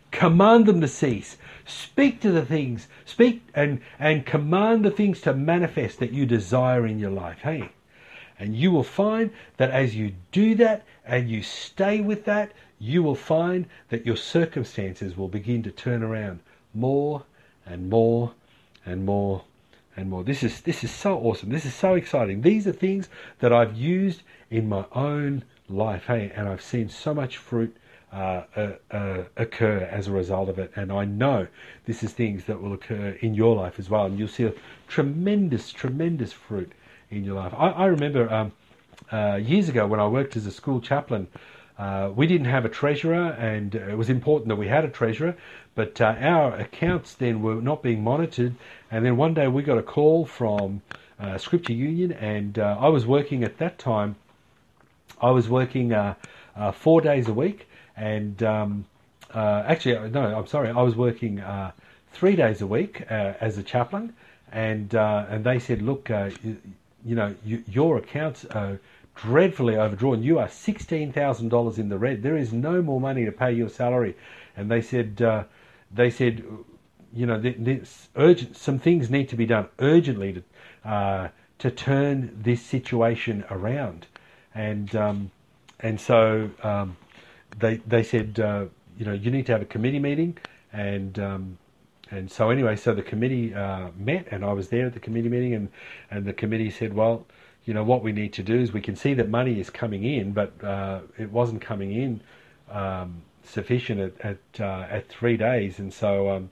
Command them to cease. Speak to the things. Speak and, and command the things to manifest that you desire in your life. Hey? And you will find that as you do that and you stay with that, you will find that your circumstances will begin to turn around more and more and more and more. This is this is so awesome. This is so exciting. These are things that I've used in my own life, hey, and I've seen so much fruit uh, uh, uh, occur as a result of it. And I know this is things that will occur in your life as well, and you'll see a tremendous, tremendous fruit in your life. I, I remember um, uh, years ago when I worked as a school chaplain. Uh, we didn't have a treasurer, and it was important that we had a treasurer, but uh, our accounts then were not being monitored. And then one day we got a call from uh, Scripture Union, and uh, I was working at that time, I was working uh, uh, four days a week, and um, uh, actually, no, I'm sorry, I was working uh, three days a week uh, as a chaplain, and uh, and they said, look, uh, you, you know, you, your accounts are dreadfully overdrawn. You are sixteen thousand dollars in the red. There is no more money to pay your salary. And they said, uh, they said, you know, there's urgent. Some things need to be done urgently to uh, to turn this situation around. And um, and so um, they they said, uh, you know, you need to have a committee meeting. And um, and so anyway, so the committee uh, met, and I was there at the committee meeting, and and the committee said, well, you know, what we need to do is we can see that money is coming in, but uh, it wasn't coming in um, sufficient at at, uh, at three days, and so um,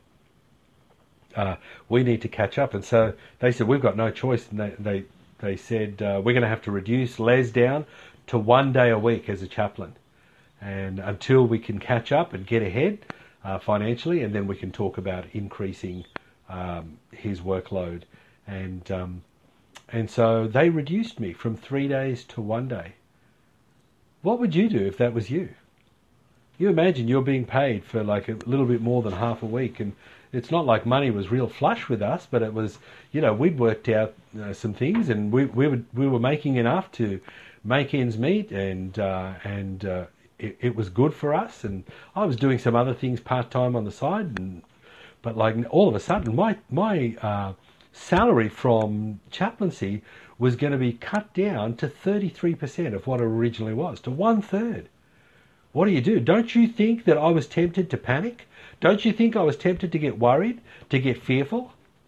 uh, we need to catch up. And so they said we've got no choice, and they they, they said uh, we're going to have to reduce Les down to one day a week as a chaplain, and until we can catch up and get ahead uh, financially, and then we can talk about increasing um, his workload. And um, And so they reduced me from three days to one day. What would you do if that was you? You imagine you're being paid for like a little bit more than half a week, and it's not like money was real flush with us, but it was, you know, we'd worked out uh, some things, and we we would we were making enough to make ends meet, and uh, and uh, it, it was good for us. And I was doing some other things part time on the side, and but like all of a sudden my my uh, salary from chaplaincy was going to be cut down to thirty-three percent of what it originally was, to one third. What do you do? Don't you think that I was tempted to panic? Don't you think I was tempted to get worried, to get fearful?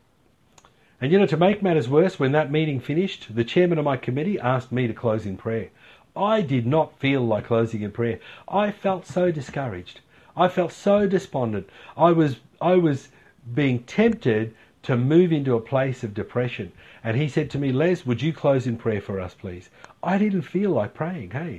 And you know, to make matters worse, when that meeting finished, the chairman of my committee asked me to close in prayer. I did not feel like closing in prayer. I felt so discouraged. I felt so despondent. I was I was being tempted to move into a place of depression. And he said to me, Les, would you close in prayer for us, please? I didn't feel like praying, hey.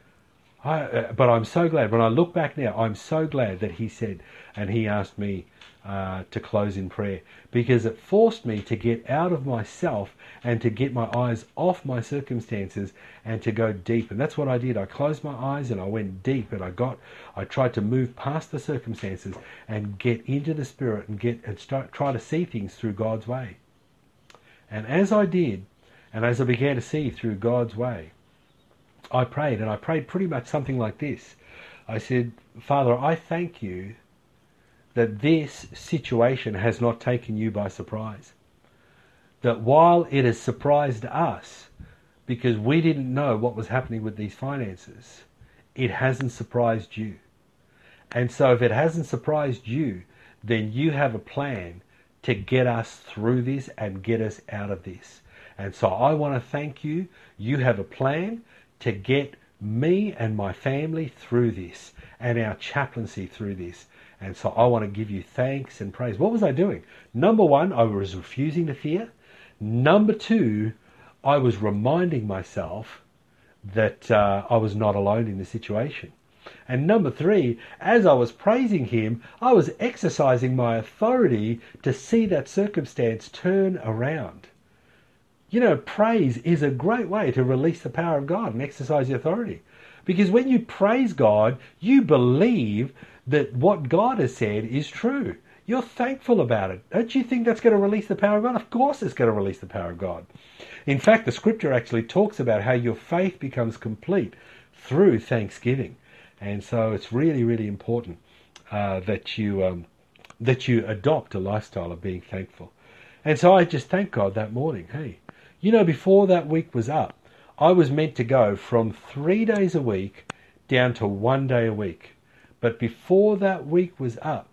I, uh, but I'm so glad, when I look back now, I'm so glad that he said, and he asked me uh, to close in prayer, because it forced me to get out of myself and to get my eyes off my circumstances and to go deep. And that's what I did. I closed my eyes and I went deep, and I got, I tried to move past the circumstances and get into the Spirit and get and start try to see things through God's way. And as I did, and as I began to see through God's way, I prayed, and I prayed pretty much something like this. I said, Father, I thank you that this situation has not taken you by surprise. That while it has surprised us, because we didn't know what was happening with these finances, it hasn't surprised you. And so if it hasn't surprised you, then you have a plan to get us through this and get us out of this. And so I want to thank you. You have a plan to get me and my family through this, and our chaplaincy through this. And so I want to give you thanks and praise. What was I doing? Number one, I was refusing to fear. Number two, I was reminding myself that uh, I was not alone in the situation. And number three, as I was praising him, I was exercising my authority to see that circumstance turn around. You know, praise is a great way to release the power of God and exercise the authority. Because when you praise God, you believe that what God has said is true. You're thankful about it. Don't you think that's going to release the power of God? Of course it's going to release the power of God. In fact, the scripture actually talks about how your faith becomes complete through thanksgiving. And so it's really, really important uh, that you um, that you adopt a lifestyle of being thankful. And so I just thank God that morning. Hey, you know, before that week was up, I was meant to go from three days a week down to one day a week. But before that week was up,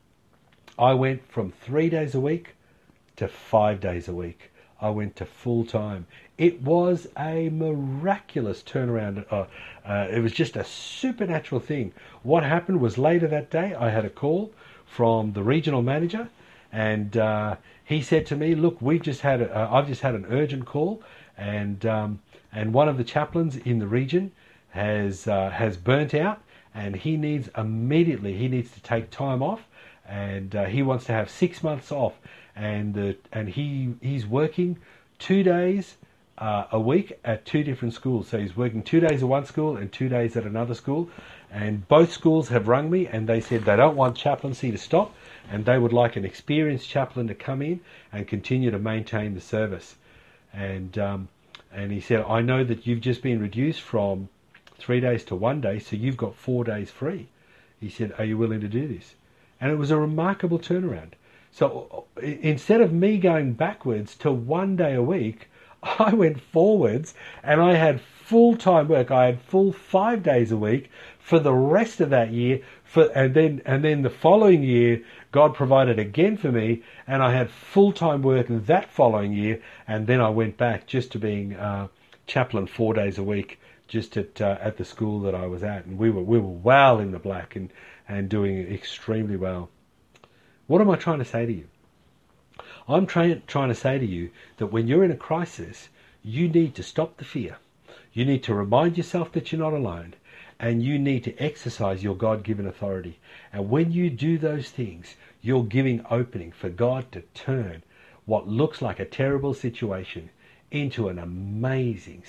I went from three days a week to five days a week. I went to full time. It was a miraculous turnaround. Uh, uh, it was just a supernatural thing. What happened was later that day, I had a call from the regional manager, and uh, he said to me, "Look, we've just had a, uh, I've just had an urgent call, and um, and one of the chaplains in the region has uh, has burnt out, and he needs immediately he needs to take time off, and uh, he wants to have six months off, and uh, and he he's working two days uh, a week at two different schools. So he's working two days at one school and two days at another school, and both schools have rung me and they said they don't want chaplaincy to stop, and they would like an experienced chaplain to come in and continue to maintain the service." And um, and he said, "I know that you've just been reduced from three days to one day, so you've got four days free." He said, "Are you willing to do this?" And it was a remarkable turnaround. So instead of me going backwards to one day a week, I went forwards, and I had full-time work. I had full five days a week for the rest of that year. For and then and then the following year, God provided again for me, and I had full-time work that following year. And then I went back just to being uh, chaplain four days a week, just at uh, at the school that I was at, and we were we were well in the black and and doing extremely well. What am I trying to say to you? I'm trying trying to say to you that when you're in a crisis, you need to stop the fear. You need to remind yourself that you're not alone, and you need to exercise your God-given authority. And when you do those things, you're giving opening for God to turn what looks like a terrible situation into an amazing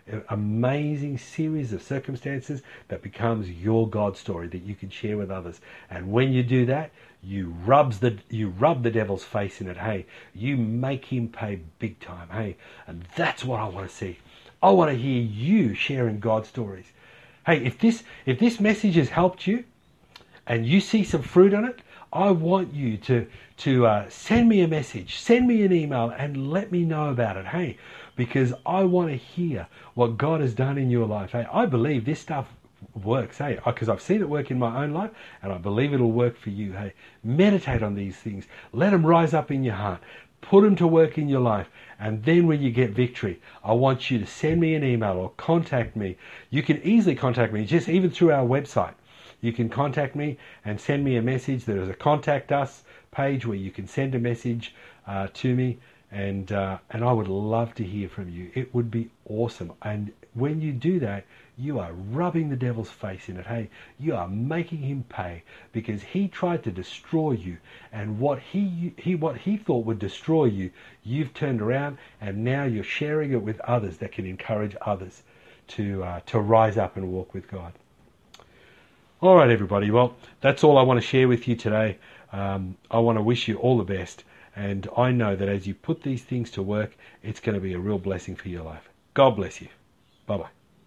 amazing series of circumstances that becomes your God story that you can share with others. And when you do that, you rubs the you rub the devil's face in it. Hey, you make him pay big time. Hey, and that's what I want to see. I want to hear you sharing God stories. Hey, if this if this message has helped you and you see some fruit on it, I want you to to uh, send me a message, send me an email, and let me know about it. Hey, because I want to hear what God has done in your life. Hey, I believe this stuff works. Hey, because I've seen it work in my own life, and I believe it'll work for you. Hey, meditate on these things. Let them rise up in your heart. Put them to work in your life. And then when you get victory, I want you to send me an email or contact me. You can easily contact me, just even through our website. You can contact me and send me a message. There is a Contact Us page where you can send a message uh, to me, and uh, and I would love to hear from you. It would be awesome. And when you do that, you are rubbing the devil's face in it. Hey, you are making him pay, because he tried to destroy you, and what he he what he thought would destroy you, you've turned around, and now you're sharing it with others that can encourage others to uh, to rise up and walk with God. All right, everybody. Well, that's all I want to share with you today. Um, I want to wish you all the best, and I know that as you put these things to work, it's going to be a real blessing for your life. God bless you. Bye-bye.